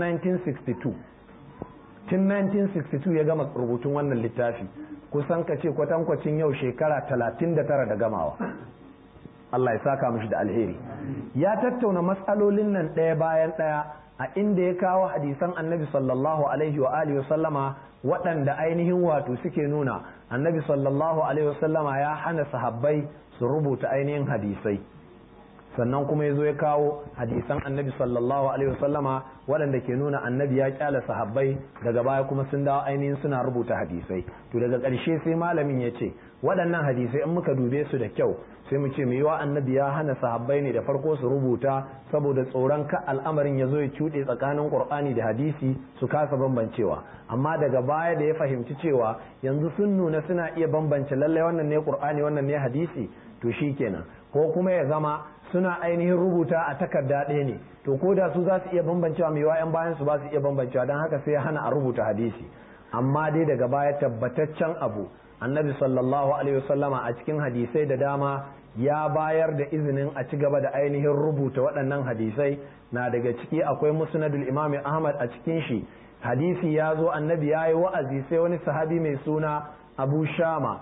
1962 ya gama rubutun wannan littafi, kusan ka ce kwatankwacin yau shekara 39 da gamawa. Allah ya saka mishi da alheri. Ya tattauna matsalolin nan ɗaya bayan ɗaya, a inda ya kawo hadisan annabi sallallahu alaihi wa alihi wasallama waɗanda ainihin wato suke nuna annabi sallallahu alaihi wasallama ya hana sahabbai su rubuta ainihin hadisai. sannan kuma ya zo ya kawo hadisan annabi sallallahu alaihi wasallama waɗanda ke nuna annabi ya kyala sahabbai, daga baya kuma sun dawo ainihin suna rubuta hadisai. To daga ƙarshe sai malamin ya ce waɗannan hadisai in muka dube su da kyau sai mu ce mai yiwa annabi ya hana sahabbai ne da farko su rubuta saboda tsoron ka al'amarin ya zo ya cuɗe tsakanin qur'ani da hadisi su kasa bambancewa, amma daga baya da ya fahimci cewa yanzu sun nuna suna iya bambance lallai wannan ne qur'ani wannan ne hadisi, to shikenan. ko kuma ya zama suna ainihin rubuta a takarda ɗaya ne, to ko da su za su iya bambancewa mai yawa 'yan bayan su ba su iya bambancewa, don haka sai ya hana a rubuta hadisi. amma dai daga baya tabbataccen abu, annabi sallallahu alaihi wasallama a cikin hadisai da dama ya bayar da izinin a ci gaba da ainihin rubuta waɗannan hadisai. na daga ciki akwai musnadul imam ahmad, a cikin shi hadisi ya zo annabi ya yi wa'azi, sai wani sahabi mai suna abu shama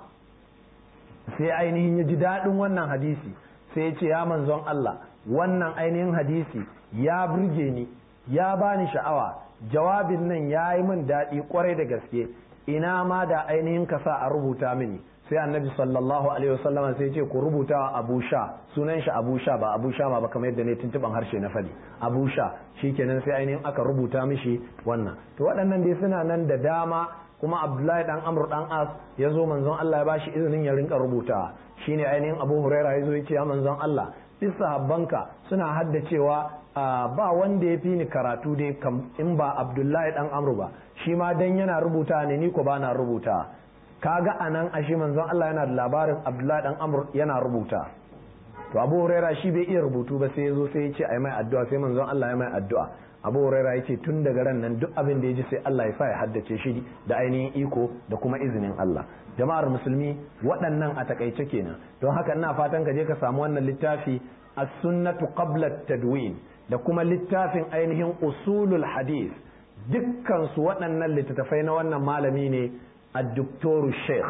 sai ainihin ya ji daɗin wannan hadisi, sai ya ce ya manzon Allah, wannan ainihin hadisi ya burge ni, ya bani sha'awa, jawabin nan ya yi min daɗi kwarai da gaske, ina ma da ainihin ka sa a rubuta mini. sai annabi sallallahu alaihi wasallama sai ce ku rubuta wa Abu Sha, sunan shi Abu Sha ba Abu Sha ba kamar yadda ne tuntuban harshe na fadi, Abu Sha. shikenan sai ainihin aka rubuta mishi wannan. to waɗannan dai suna nan da dama, kuma Abdullahi dan Amr dan As ya zo manzon Allah ya bashi izinin ya rinka rubutawa. shine ainihin Abu Huraira ya zo ya ce ya manzon Allah, duk sahabbanka suna haddacewa ba wanda ya fi ni karatu dai in ba Abdullahi dan Amr ba, shi ma dan yana rubuta ne, ni ko ba na rubuta. kaga anan ashe manzon Allah yana da labarin Abdullahi dan Amr yana rubuta. to Abu Huraira shi bai iya rubutu ba, sai ya zo sai ya ce ai mai addu'a, sai manzon Allah ya mai addu'a. Abu Huraira yake tun daga ran nan duk abin da ya ji sai Allah ya sa ya haddace shi da ainihin iko da kuma izinin Allah. jama'ar musulmi, waɗannan a takaice kenan. don haka ina fatan ka je ka samu wannan littafi as-sunnatu qabla at-tadwin da kuma littafin ainihin usulul hadith. dukkan su waɗannan littattafai na wannan malami ne الدكتور الشيخ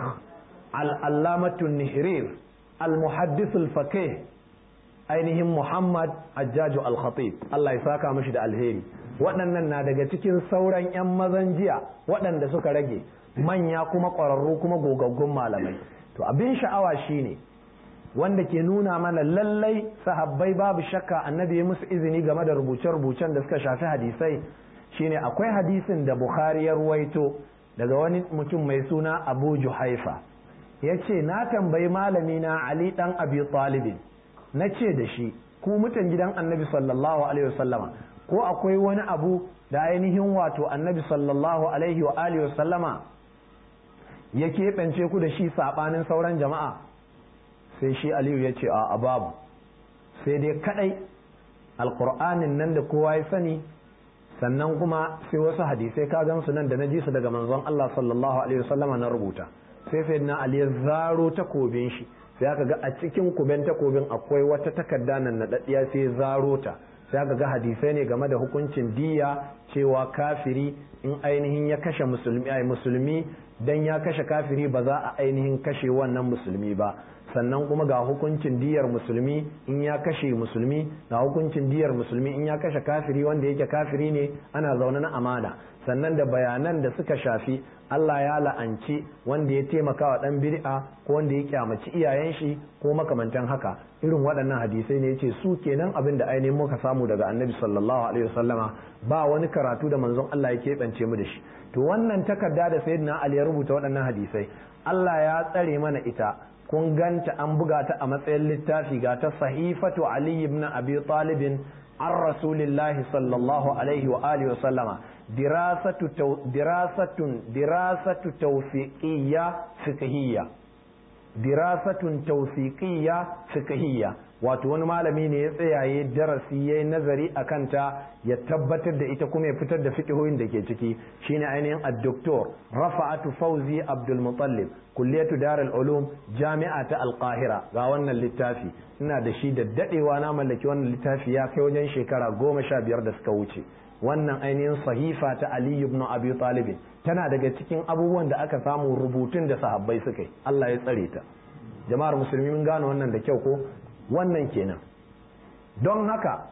العلامة النهرير المحدث الفقيه ainihin Muhammad Ajaju al-Khatib, Allah ya saka mashi da alheri. waɗannan na daga cikin sauran 'yan mazan jiya waɗanda suka rage manya kuma ƙwararru kuma gogaggun malamai. to abin sha'awa shine wanda ke nuna mana lallai sahabbai babu shakka annabi ya musu izini game da rubuce-rubucen da suka shafi hadisai. shine akwai hadisin da Bukhari ya ruwaito daga wani mutum mai suna Abu Juhaifa, ya ce na tambayi malami na Ali dan Abi Talibin, na ce da shi ku mutan gidan annabi sallallahu alaihi wasallama ko akwai wani abu da ainihin wato annabi sallallahu alaihi wa alihi wasallama ya keɓance ku da shi saɓanin sauran jama'a? sai shi Aliyu ya ce a babu, sai dai kadai alƙur'anin nan da kowa ya sani, sannan kuma sai wasu hadisai ka gan su nan da na ji su daga manzon Allah sallallahu alaihi wasallama na rubuta. sai sayyidina Ali ya zaro takobin shi, sai aka ga a cikin kuben takobin akwai wata takarda nan na daddiya, sai zaro ta, sai aka ga hadisai ne game da hukuncin diya, cewa kafiri in ainihin ya kashe musulmi dan ya kashe kafiri ba za a ainihin kashe wannan musulmi ba. sannan kuma ga hukuncin diyar musulmi in ya kashe musulmi, ga hukuncin diyar musulmi in ya kashe kafiri wanda yake kafiri ne ana zaune na amana. sannan da bayanan da suka shafi Allah ya la'anci wanda ya taimaka wa dan bid'a ko wanda ya kyamaci iyayen shi ko makamantan haka. irin waɗannan hadisai ne yace su kenan abin da ainihin muka samu daga Annabi sallallahu alaihi wasallama, ba wani karatu da manzon Allah ya keɓance mu da shi. to wannan takarda da sayyidina Ali ya rubuta waɗannan hadisai, Allah ya tsare mana ita kun ganta an buga ta a matsayin littafi ga ta sahifatu Ali ibn Abi Talib an Rasulillahi sallallahu alaihi wa alihi wa sallama dirasatu tawfiqiyya fiqhiyya dirasatun tawfiqiyya fiqhiyya, wato wani malami ne ya tsayaye darasi yayi nazari akan ta ya tabbatar da ita kuma ya fitar da fiqhoyin da ke ciki. shine ainihin ad-doktor Rafa'atu Fawzi Abdul Muttalib, kulliyatu Darul Ulum, jami'a ta Al-Qahira. Ga wannan littafi ina da shi da dadewa, na mallaki wannan littafi ya kai wajen shekara 15 da suka wuce. wannan ainihin sahifa ta Ali ibn Abi Talib tana daga cikin abubuwan da aka samu rubutun da sahabbai suka yi. Allah ya tsare ta. Jama'ar musulmi mun gane wannan da kyau ko? Wannan kenan. Don haka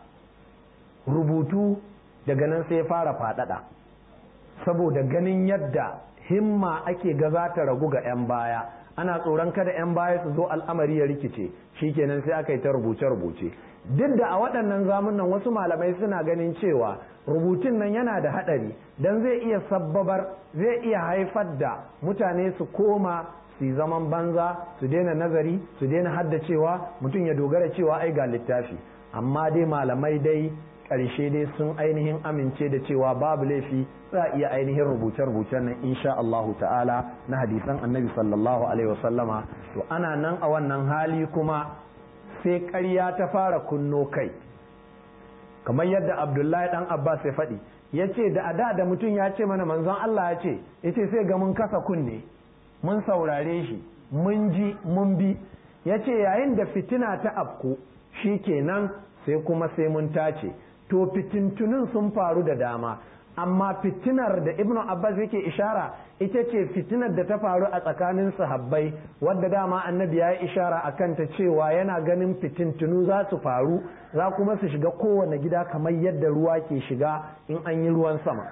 rubutu daga nan sai ya fara faɗaɗa, saboda ganin yadda himma ake ga za ta ragu ga 'yan baya, ana tsoron kada 'yan baya su zo al'amari ya rikice, shikenan sai aka yi ta rubuce-rubuce. Duk da a waɗannan zamunan wasu malamai suna ganin cewa rubutun nan yana da haɗari, don zai iya zai iya haifar da mutane su koma su zaman banza, su daina nazari, su daina haddacewa, mutum ya dogara cewa ai ga littafi. Amma dai malamai dai ƙarshe dai sun ainihin amince da cewa babu laifi za a iya ainihin rubuce-rubucen nan insha Allahu ta'ala na hadisan annabi sallallahu alaihi wasallama. To ana nan a wannan hali kuma sai ƙarya ta fara kunno kai, kamar yadda Abdullahi dan Abbas ya faɗi, ya ce da da mutum ya ce mana manzon Allah ya ce sai ga mun kasa kunne, mun saurare shi, mun ji mun bi. Ya ce yayin da fitina ta afku shi kenan sai kuma sai mun tace. To fitintunin sun faru da dama, amma fitinar da Ibn Abbas yake ishara ita ce fitinar da ta faru a tsakanin sahabbai, wadda dama annabi ya yi ishara a kanta cewa yana ganin fitintunu za su faru, za kuma su shiga kowane gida kamar yadda ruwa ke shiga in an yi ruwan sama.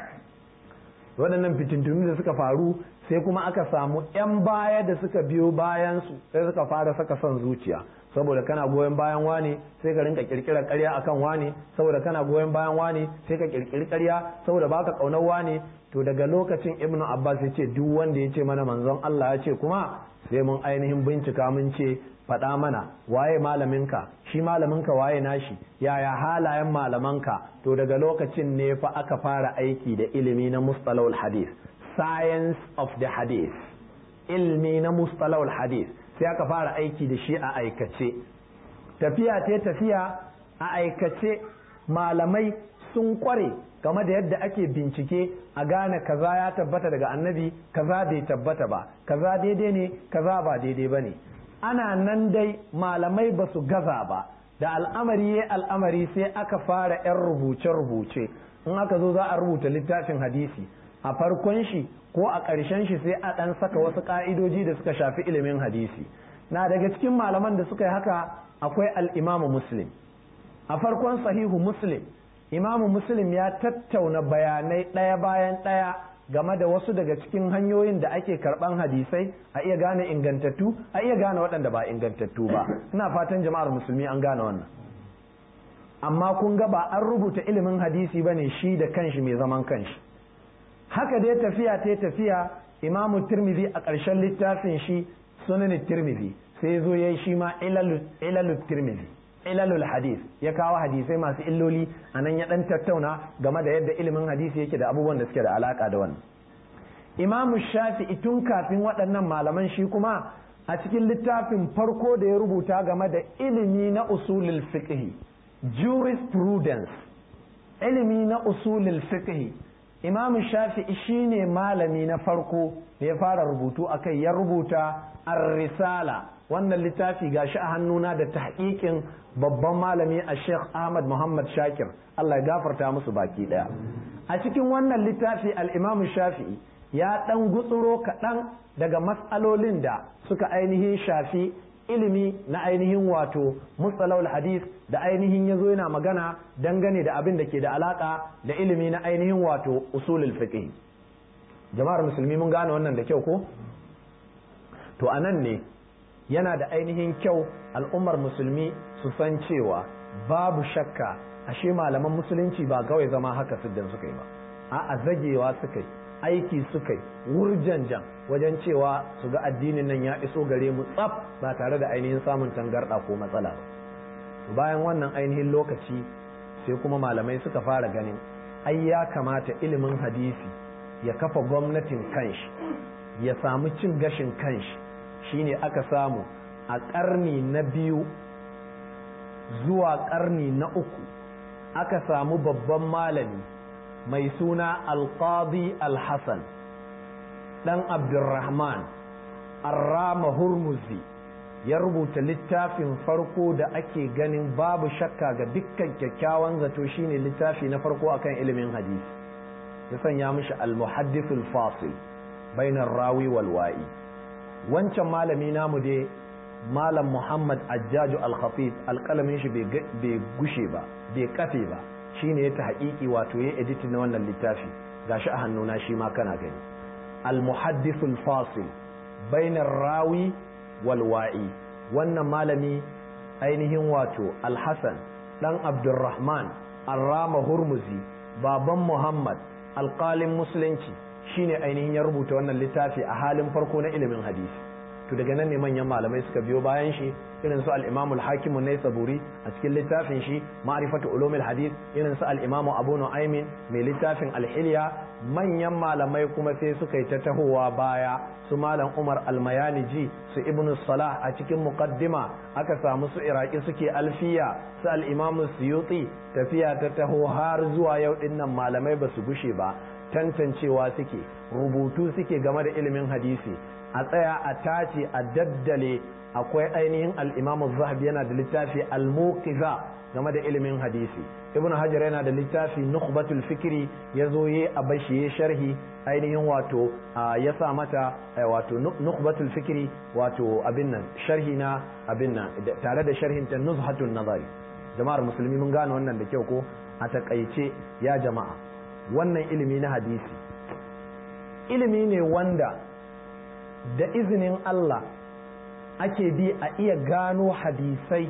Waɗannan fitintunu da suka faru sai kuma aka samu 'yan baya da suka biyo bayansu sai suka fara saka son zuciya. Saboda kana goyon bayan wane sai ka rinka kirkirar ƙarya akan wane, saboda kana goyon bayan wane sai ka kirkiri ƙarya, saboda baka kaunar wane. To daga lokacin Ibn Abbas ya ce duk wanda ya ce mana manzon Allah ya ce kuma sai mun ainihin bincika mun ce faɗa mana waye malaminka, shi malaminka waye nashi, yaya halayen malamanka. To daga lokacin ne fa aka fara aiki da ilimi na mustalahul hadith, science of the hadith, ilmi na mustalahul hadith, sai aka fara aiki da shi a aikace. Tafiya a aikace, malamai sun kware game da yadda ake bincike a gane kaza ya tabbata daga annabi, kaza bai tabbata ba, kaza daidai ne, kaza ba daidai ba ne. Ana nan dai malamai ba su gaza ba, da al'amari sai aka fara 'yan rubuce-rubuce. In aka zo za a rubuta littafin hadisi, a farkon shi ko a ƙarshen shi sai a ɗan saka wasu ƙa'idoji da suka shafi ilimin hadisi. Na daga cikin malaman da suka yi haka akwai al'imamu Muslim. A farkon sahihu Muslim, imamu Muslim ya tattauna bayanai ɗaya bayan ɗaya game da wasu daga cikin hanyoyin da ake karɓan hadisai, a iya gane ingantattu, a iya gane waɗanda ba ingantattu ba. Ina fatan jama'ar musulmi an gane wannan. Amma kun ga ba an rubuta ilimin hadisi ba ne shi da kanshi mai zaman kanshi. Haka dai tafiya imamu Tirmidhi a ƙarshen littafin shi sunan Tirmidhi sai zo yayi shi ma ilalul Tirmidhi, ilalul hadith, ya kawo hadisai masu illoli. Anan ya dan tattauna game da yadda ilimin hadisi yake da abubuwan da suke da alaka da wannan. Imamu Shafi'i tun kafin waɗannan malaman shi kuma a cikin littafin farko da ya rubuta game da ilimi na usulul fiqh, jurisprudence, ilimi na usulul fiqh, Imam Shafi'i shine malami na farko da ya fara rubutu akai, ya rubuta Ar-Risala. Wannan littafi gashi a hannuna da tahqiqin babban malami a Sheikh Ahmad Muhammad Shakir, Allah ya gafarta musu baki daya. A cikin wannan littafi al-Imam Shafi'i ya dan gutsuro kaɗan daga mas'alolin da suka ainihin shafi ilimi na ainihin wato mustalahul hadith, da ainihin yazo yana magana dangane da abin da ke da alaka da ilimi na ainihin wato usulul fiqh. Jama'ar musulmi mun gane wannan da kyau ko? To anan ne yana da ainihin kyau al'ummar musulmi su san cewa babu shakka ashe malaman musulunci ba kawai zama haka siddan suka yi ba, a'a zagewa suka yi, aiki suka yi wurjanjan wajen cewa su ga addinin nan ya iso gare mu tsaf ba tare da ainihin samun tangarɗa ko matsala ba. Bayan wannan ainihin lokaci sai kuma malamai suka fara ganin ai ya kamata ilimin hadisi ya kafa gwamnatin kanshi ya samu cin gashin kanshi. Shine aka samu a ƙarni na 2 zuwa ƙarni na 3 aka samu babban malami mai suna alqadi al-Hasan dan Abdurrahman Arrama Hurmuzi ya rubuta littafin farko da ake ganin babu shakka ga dukkan kyakkyawan zato shine littafi na farko akan ilimin hadisi, ya sanya mishi al-muhaddithul fasil bainar rawi wal wa'i. Wancan malami namu dai malam Muhammad Ajjaju al-Khatib alƙalamin shi bai gushe ba bai kafe ba, shine ya ta haƙiƙi wato ya edit na wannan littafi gashi a hannuna shi ma kana gani, al-muhaddithul fasil bainar rawi walwa'i. Wannan malami ainihin wato Al-Hasan dan Abdurrahman Arrama Hurmuzi baban Muhammad alƙalin musulunci shine ainihin ya rubuta wannan littafi a halin farko na ilimin hadisi. To daga nan ne manyan malamai suka biyo bayan shi irin su al-Imam al-Hakim an-Naisaburi a cikin littafin shi Ma'rifatu Ulumil Hadith, irin su al-Imam Abu Nu'aym mai littafin al-Hilya. Manyan malamai kuma sai suka yi ta tahowa baya, su malam Umar al-Mayaniji, su Ibn Salah a cikin muqaddima, aka samu su Iraki suke alfiya, su al-Imam Suyuti. Tafiya ta taho har zuwa yau dinnan malamai ba su gushe ba, tantancewa suke, rubutu suke game da ilimin hadisi, a tsaya a tace a daddale. Akwai ainihin al-Imam Az-Zahabi yana da littafi al-Muqiza game da ilimin hadisi, Ibn Hajar yana da littafi Nukhbatul Fikri, ya zo yi a bashi ya sharhi ainihin wato ya sa mata wato Nukhbatul Fikri wato abin nan sharhi na abin nan tare da sharhin ta Nuzhatun Nazari. Jama'ar musulmi mun gane wannan da kyau ko? A takaice ya jama'a, wannan ilimi na hadisi ilimi ne wanda da izinin Allah ake bi a iya gano hadisai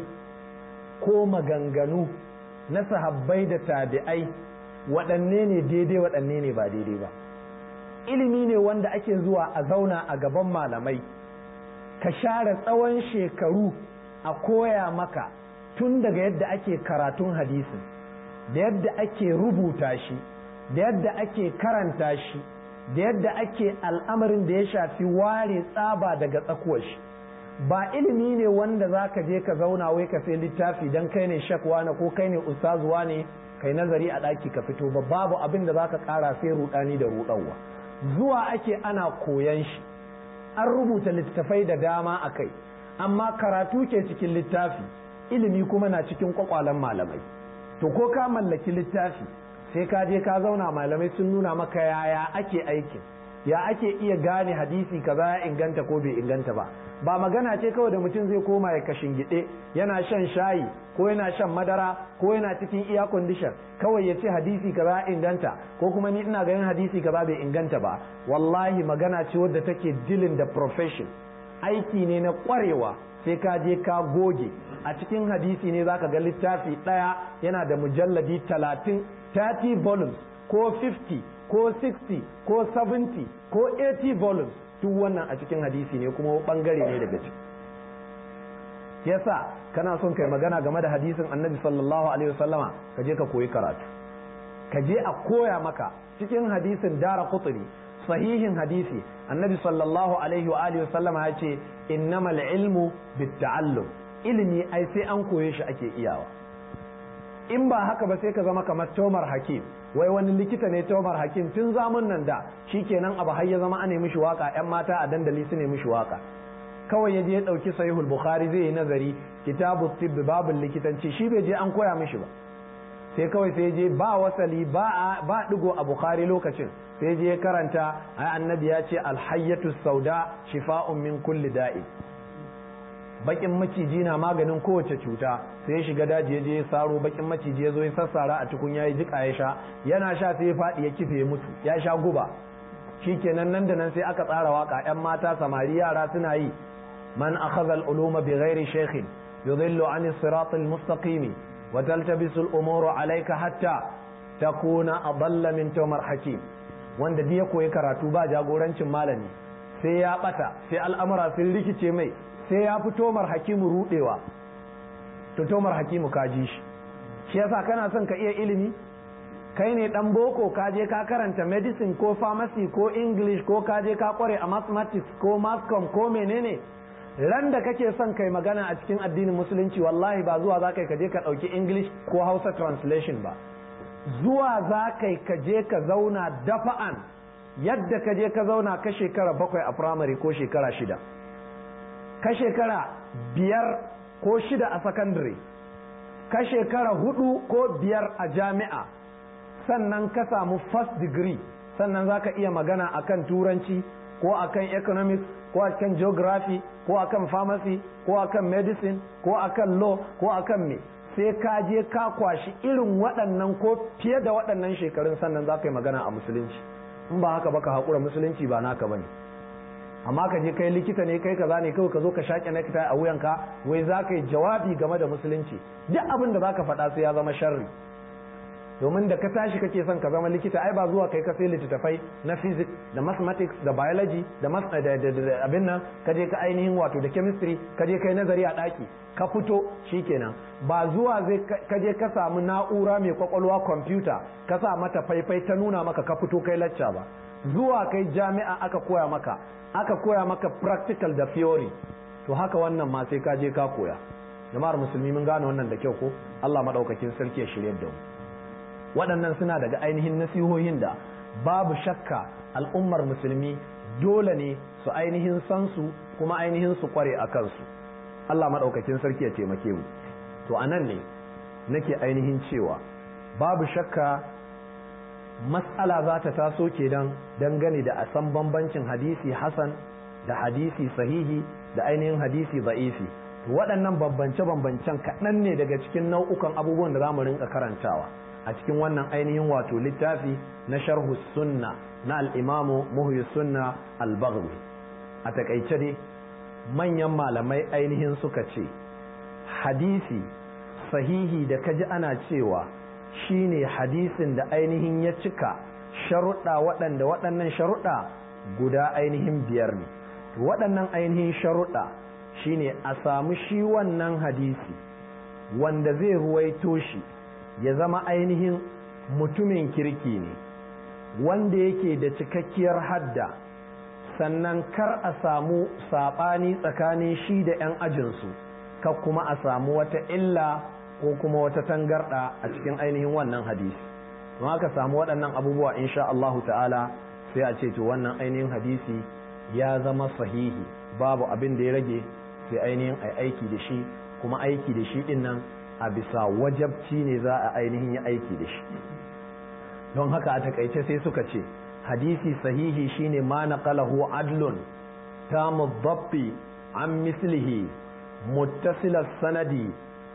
ko maganganu na sahabbai da tabi'ai, waɗanne ne daidai waɗanne ne ba daidai ba. Ilimi ne wanda ake zuwa a zauna a gaban malamai, ka share tsawon shekaru a koya maka tun daga yadda ake karatun hadisin, da yadda ake rubuta shi, da yadda ake karanta shi, da yadda ake al'amarin da ya shafi ware tsaba daga tsakuwar shi. Ba ilimi ne wanda za ka je ka zauna wai ka sai littafi don kai ne shakwa na ko kai ne ustazuwa ne kai nazari a ɗaki ka fito ba. Babu abin da za ka ƙara sai ruɗani da ruɗawa. Zuwa ake ana koyan shi, an rubuta littafai da dama a kai, amma karatu ke cikin littafi, ilimi kuma na cikin kwakwalen malamai. To ko ka mallaki littafi sai ka je ka zauna malamai sun nuna maka yaya ake aikin, ya ake iya gane hadisi kaza ya inganta ko bai inganta ba. Ba magana ce kawai da mutum zai koma ya kashin gide yana shan shayi ko yana shan madara ko yana cikin air condition kawai ya ce hadisi kaza ya inganta ko kuma ni ina ganin hadisi kaza bai inganta ba. Wallahi magana ce wadda take dealing da profession, aiki ne na kwarewa, sai ka je ka goge. A cikin hadisi ne zaka ga littafi ɗaya yana da mujalladi 30 volumes ko 50 ko 60 ko 70 ko 80 volumes, duk wannan a cikin hadisi ne kuma bangare ne daga ciki. Yasa kana son kai magana game da hadisin Annabi sallallahu alaihi wasallama, ka je ka koyi karatu, ka je a koya maka. Cikin hadisin Daraqutni, sahihin hadisi, Annabi sallallahu alaihi wa alihi wasallama ya ce innamal ilmu bitta'allum, ilimi ai sai an koye shi ake iyawa. In ba haka ba sai ka zama kamar Tomar Hakim, wai wani likita ne Tomar Hakim tun zamun nan da shikenan abu har ya zama an nemi shi waka, yan mata a dandali su nemi shi waka. Kawai ya je ya dauki Sahihul Bukhari zai yi nazari, kitabu tibb babul likitanci, shi bai je an koya mishi ba. Sai kawai sai je ba wasali ba digo a Bukhari lokacin, sai je ya karanta ai annabi ya ce alhayyatu sauda shifa'un min kulli da'i, bakin maciji na maganin kowace cuta. Sai ya shiga daji ya je ya saro bakin maciji, ya zo ya sassara a tukun ya yi jika ya sha, yana sha sai ya faɗi ya kife ya mutu, ya sha guba. Shikenan nan da nan sai aka tsara waka, yan mata samari yara suna yi, man akhadha al-uluma bighairi shaykhin yudhillu 'ani as-sirati al-mustaqim wa taltabisu al-umuru 'alayka hatta takuna adalla min Tomar Hakim. wanda duk ya koyi karatu ba jagorancin malami sai ya bata, sai al'amura sun rikice mai, sai ya fi tomar hakimu rudewa. To tomar hakimu ka ji shi yasa kana son ka iya ilimi, kai ne dan boko ka je ka karanta medicine ko pharmacy ko english ko ka je ka kware a mathematics ko mathcom ko menene, ran da kake son kai magana a cikin addinin musulunci wallahi ba zuwa za ka je ka ɗauki english ko hausa translation ba, zuwa za ka je ka zauna dafa'an yadda ka je ka zauna ka shekara 7 a primary ko shekara 6, ka shekara 5 ko 6 a secondary, ka shekara 4 ko 5 a jami'a, sannan ka samu first degree, sannan za ka iya magana akan turanci ko akan economics ko akan geography ko akan pharmacy ko akan medicine ko akan law ko akan me, sai ka je ka kwashi irin waɗannan ko fiye da waɗannan shekarun sannan za ka yi magana a musulunci. In ba haka ba ka haƙura, musulunci ba naka bane. Amma ka je kai likita ne, kai kaza ne, kawai ka zo ka shaƙe nekta a wuyanka wai za ka yi jawabi game da musulunci, duk abin da za ka faɗa sai ya zama sharri. Domin da ka tashi kake son ka zama likita, ai ba zuwa kai ka sai littattafai na physics da mathematics da biology da abin nan, ka je ka ainihin wato da chemistry, ka je kai nazari a ɗaki ka fito shikenan. Ba zuwa zai ka je ka samu na'ura mai kwakwalwa computer ka sa mata faifai ta nuna maka ka fito kai lacca ba. Zuwa kai jami'a aka koya maka practical da theory. To haka wannan ma sai ka je ka koya. Jama'ar musulmi mun gane wannan da kyau ko? Allah madaukakin sarki ya shirye da mu. Waɗannan suna daga ainihin nasihohin da babu shakka al'ummar musulmi dole ne su ainihin san su kuma ainihin su kware a kansu. Allah maɗaukakin sarki ya taimake mu. To a nan ne nake ainihin cewa babu shakka mas'ala za ta taso kenan dangane da a san bambancin hadisi hasan da hadisi sahihi da ainihin hadisi za'ifi. Waɗannan bambance-bambancen kaɗan ne daga cikin nau'ukan abubuwan da za mu rinka karantawa a cikin wannan ainihin wato littafi na sharhu sunna na al'imamu muhyi sunna al-Baghawi. A takaice dai manyan malamai ainihin suka ce hadisi sahihi da kaji ana cewa shine hadisin da ainihin ya cika sharuɗa waɗannan sharuɗa guda ainihin 5 ne. Waɗannan ainihin sharuɗa shine a samu shi wannan hadisi wanda zai ruwaito shi ya zama ainihin mutumin kirki ne, wanda yake da cikakkiyar hadda, sannan kar a samu saɓani tsakanin shi da 'yan ajinsu, kar kuma a samu wata illa ko kuma wata tangarɗa a cikin ainihin wannan hadisi. Don haka samu waɗannan abubuwa insha Allahu ta'ala sai a ce to wannan ainihin hadisi ya zama sahihi, babu abin da ya rage sai ainihin aiki da shi, kuma aiki da shi ɗin nan a bisa wajabci ne za a ainihin yi aiki da shi. Don haka a takaice sai suka ce hadisi sahihi shine ma naqalahu adlun tamu dhabbi an mislihi muttasil sanadi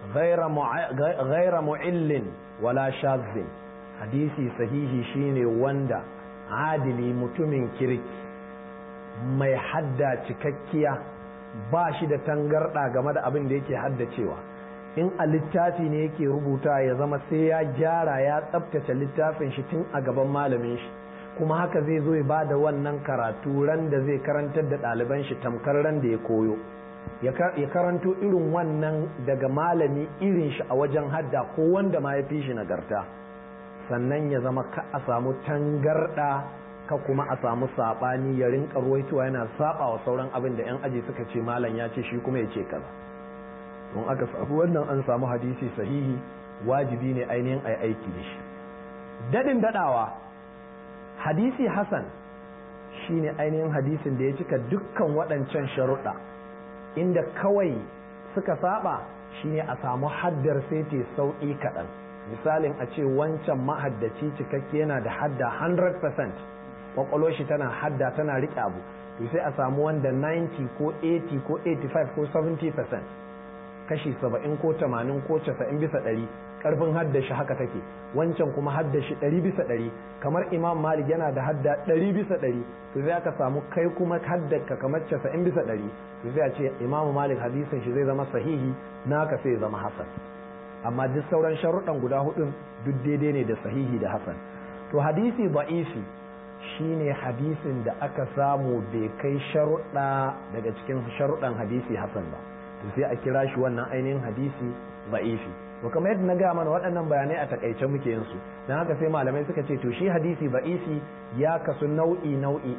ghayra mu'illin wala shadhin. Hadisi sahihi shine wanda adili mutumin kirki mai hadda cikakkiya ba shi da tangarda game da abin da yake haddacewa. In a littafi ne yake rubuta ya zama sai ya gyara ya tsabtace littafin shi tun a gaban malamin shi, kuma haka zai zo ya ba da wannan karatu ran da zai karantar da ɗaliban shi tamkar ran da ya koyo, ya karanto irin wannan daga malami irin shi a wajen hadda ko wanda ma ya fi shi nagarta. Sannan ya zama ka a samu tangarɗa, ka kuma a samu saɓani, ya rinka ruwaitowa yana saɓa wa sauran abin da 'yan aji suka ce malam ya ce shi kuma ya ce kaza. Don aka samu wannan an samu hadisi sahihi, wajibi ne ainihin a aiki da shi. Daɗin daɗawa, hadisi hasan shine ainihin hadisin da ya cika dukkan waɗancan sharuɗa, inda kawai suka saba shine a samu haddar sai ta sauƙi kaɗan. Misalin a ce wancan mahaddaci cikakke yana da hadda 100%, kwakwalo shi tana hadda tana riƙe abu, to sai a samu wanda 90 ko 80 ko 85 ko 70%, kashi 70 ko 80 ko 90 bisa 100 karfin haddashi haka take, wancan kuma haddashi 100 bisa 100. Kamar Imam Malik yana da hadda 100 bisa 100, to sai aka samu kai kuma haddaka kamar 90 bisa 100, to sai a ce Imam Malik hadisin shi zai zama sahihi, naka sai ya zama hasan. Amma duk sauran sharuɗan guda hudun duk daidai ne da sahihi da hasan. To hadisi da'ifi shine hadisin da aka samu bai kai sharuɗa daga cikin sharuɗan hadisi hasan ba, to sai a kira shi wannan ainihin hadisi da'ifi. to kamar yadda na ga mana waɗannan bayanai a takaice muke yin su, dan haka sai malamai suka ce to shi hadisi da'ifi ya kasu nau'i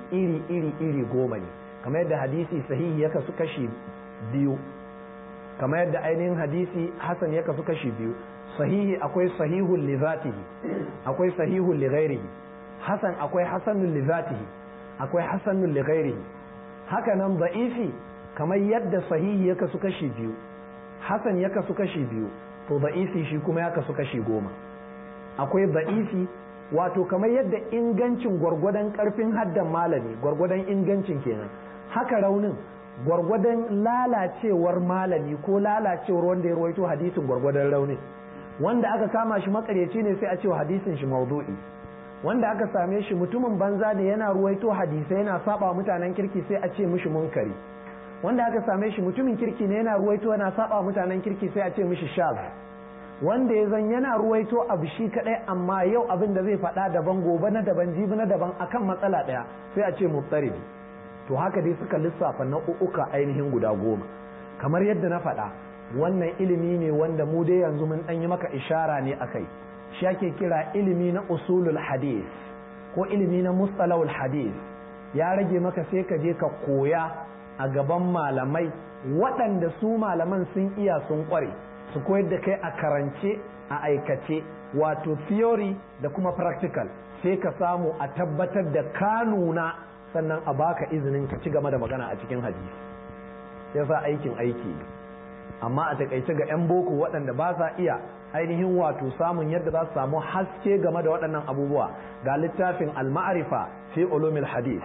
iri goma ne, kamar yadda hadisi sahihi ya kasu kashi biyu, kamar yadda ainihin hadisi hasan ya kasu kashi biyu. Sahihi akwai sahihun li zatihi, akwai sahihun li ghairihi. Hasan akwai hasanun li zatihi, akwai hasanun li ghairihi. Haka nan da'ifi kamar yadda sahihi ya kasu kashi biyu, hasan ya kasu kashi biyu, to da'ifi shi kuma ya kasu kashi 10. Akwai da'ifi wato kamar yadda ingancin gwargwadon karfin haddan malami gwargwadon ingancin kenan, haka raunin gwargwadon lalacewar malami ko lalacewar wanda ya ruwaito hadisin gwargwadon raunin. Wanda aka kama shi makaryaci ne sai a ce hadisin shi maudu'i, wanda aka same shi mutumin banza ne yana ruwaito hadisai yana saba mutanen kirki sai a ce mishi munkari, wanda aka same shi mutumin kirki ne yana ruwaito yana saba mutanen kirki sai a ce mishi shaz, wanda ya zan yana ruwaito abu shi kadai amma yau abin da zai faɗa daban, gobe na daban, jibi na daban akan matsala ɗaya sai a ce muftaribi. to haka dai suka lissafa nau'uka ainihin guda 10. kamar yadda na faɗa, wannan ilimi ne wanda mu dai yanzu mun ɗan yi maka ishara ne akai, shi ake kira ilimi na usulul hadis ko ilimi na mustalahul hadis. ya rage maka sai ka je ka koya a gaban malamai waɗanda su malaman sun iya sun ƙware, su koyar da kai a karance a aikace, wato theory da kuma practical, sai ka samu a tabbatar da ka nuna, sannan a baka izinin ka ci gaba da magana a cikin hadisi. yasa aikin aiki, amma a takaice ga 'yan boko waɗanda ba sa iya ainihin wato samun yadda za su samu haske game da waɗannan abubuwa, ga littafin al-ma'rifa fi ulumil hadith,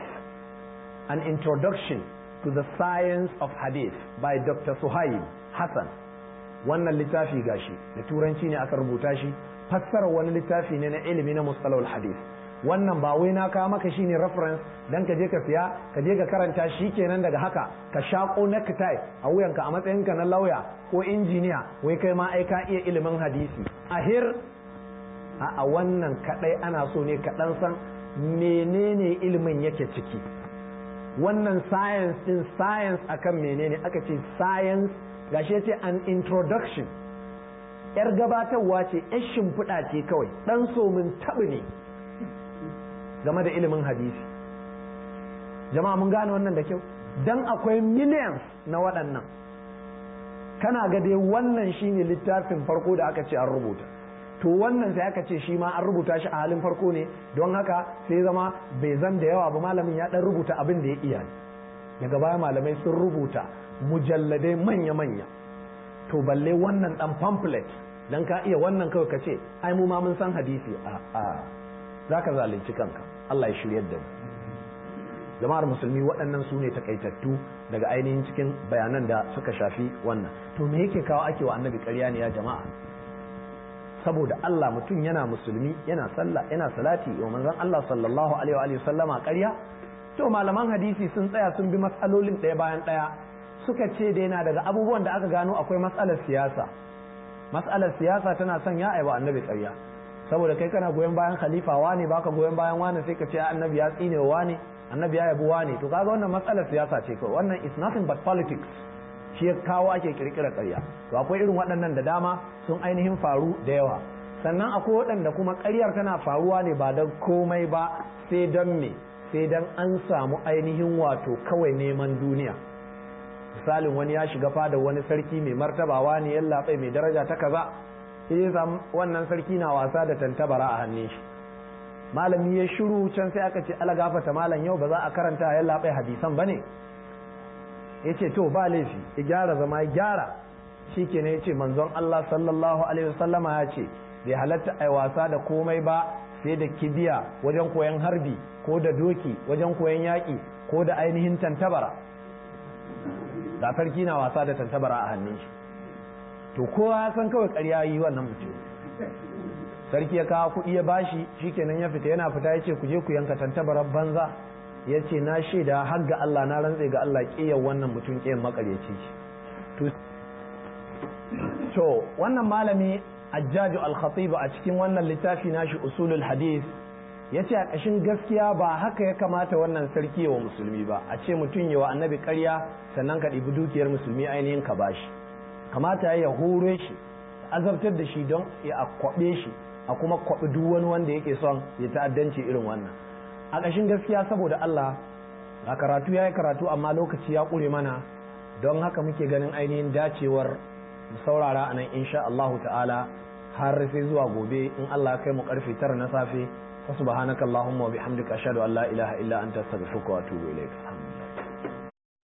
an introduction to the science of hadith by Dr. Suhaib Hassan. wannan littafi gashi da turanci ne aka rubuta shi, fassara wani littafi ne na ilimi na mustalahul hadith. wannan ba wai na kawo maka shine reference dan ka je ka siya ka je ka karanta shi kenan daga haka ka shako necktie a wuyanka a matsayinka na lauya ko injiniya wai kai ma ai ka iya ilimin hadisi. a wannan kadai ana so ne ka dan san menene ilimin yake ciki. wannan science din science akan menene aka ce science, gashi yace an introduction, yar gabatarwa ce, yar shimfiɗa ce kawai, dan so mun tabi ne game da ilimin hadisi. jama'a mun gane wannan da kyau, dan akwai millions na waɗannan. kana ga dai wannan shine littafin farko da aka ce an rubuta, to wannan sai aka ce shi ma an rubuta shi a halin farko ne, don haka sai zama bai zan da yawa ba, malamin ya dan rubuta abin da ya iya. daga baya malamai sun rubuta mujalladai manya-manya. to balle wannan dan pamphlet, dan ka iya wannan kawai ka ce ai mu ma mun san hadisi, zaka zalunci kanka. Allah ya shiryar da mu. jama'ar musulmi, waɗannan su ne takaitattu daga ainihin cikin bayanan da suka shafi wannan. to me yake kawo ake wa annabi ƙarya ne ya jama'a? saboda Allah mutum yana musulmi, yana sallah, yana salati wa manzon Allah sallallahu alaihi wa sallama ƙarya? to malaman hadisi sun tsaya sun bi matsalolin ɗaya bayan ɗaya, suka ce da yana daga abubuwan da aka gano akwai matsalar siyasa. matsalar siyasa tana son ya aiwa annabi ƙarya, saboda kai kana goyon bayan khalifa wani, baka goyon bayan wani, sai ka ce annabi ya tsine wa wani, annabi ya yabi wani. to kaga wannan matsalar siyasa ce kawai, wannan is nothing but politics. shi ya kawo ake kirkira ƙarya. to akwai irin waɗannan da dama sun ainihin faru da yawa. sannan akwai waɗanda kuma ƙaryar tana faruwa ne ba don komai ba, sai don me, sai don an samu ainihin wato kawai neman duniya. misalin wani ya shiga fada wani sarki mai martabawa ne, yallaɓai mai daraja ta kaza, sai wannan sarki na wasa da tantabara a hannun shi. malami ya shiru, can sai aka ce ala gafata malam, yau ba za a karanta yallaɓai hadisan ba ne? ya ce to ba laifi, ya gyara zama, ya gyara. shi ke ne ya ce manzon Allah sallallahu alaihi wasallama ya ce bai halatta ai wasa da komai ba sai da kibiya wajen koyan harbi, ko da doki wajen koyan yaƙi, ko da ainihin tantabara. da sarki na wasa da tantabara a hannun shi. to kowa ya san kawai ƙarya yi wannan mutum. sarki ya kawo kuɗi ya bashi, shikenan ya fita, yana fita ya ce ku je ku yanka tantabarar banza. ya ce na shaida har ga Allah, na rantse ga Allah, ƙiyar wannan mutum ƙiyar makaryaci ce. to wannan malami Ajjaju al-Khatib a cikin wannan littafi nashi usulul hadith ya ce a ƙashin gaskiya ba haka ya kamata wannan sarki wa musulmi ba, a ce mutum yawa annabi ƙarya sannan ka ɗibi dukiyar musulmi ainihin ka bashi. Kamata ya hore shi, azabtar da shi don ya kwaɓe shi, a kuma kwaɓi duk wani wanda yake son ya ta'addanci irin wannan. A ƙashin gaskiya saboda Allah, a karatu ya yi karatu amma lokaci ya ƙure mana, don haka muke ganin ainihin dacewar mu saurara a nan insha Allahu ta'ala har sai zuwa gobe in Allah kai mu karfe 9 na safe. Subhanakallahumma wa bihamdika ashhadu an la ilaha illa anta astaghfiruka wa atubu ilaik.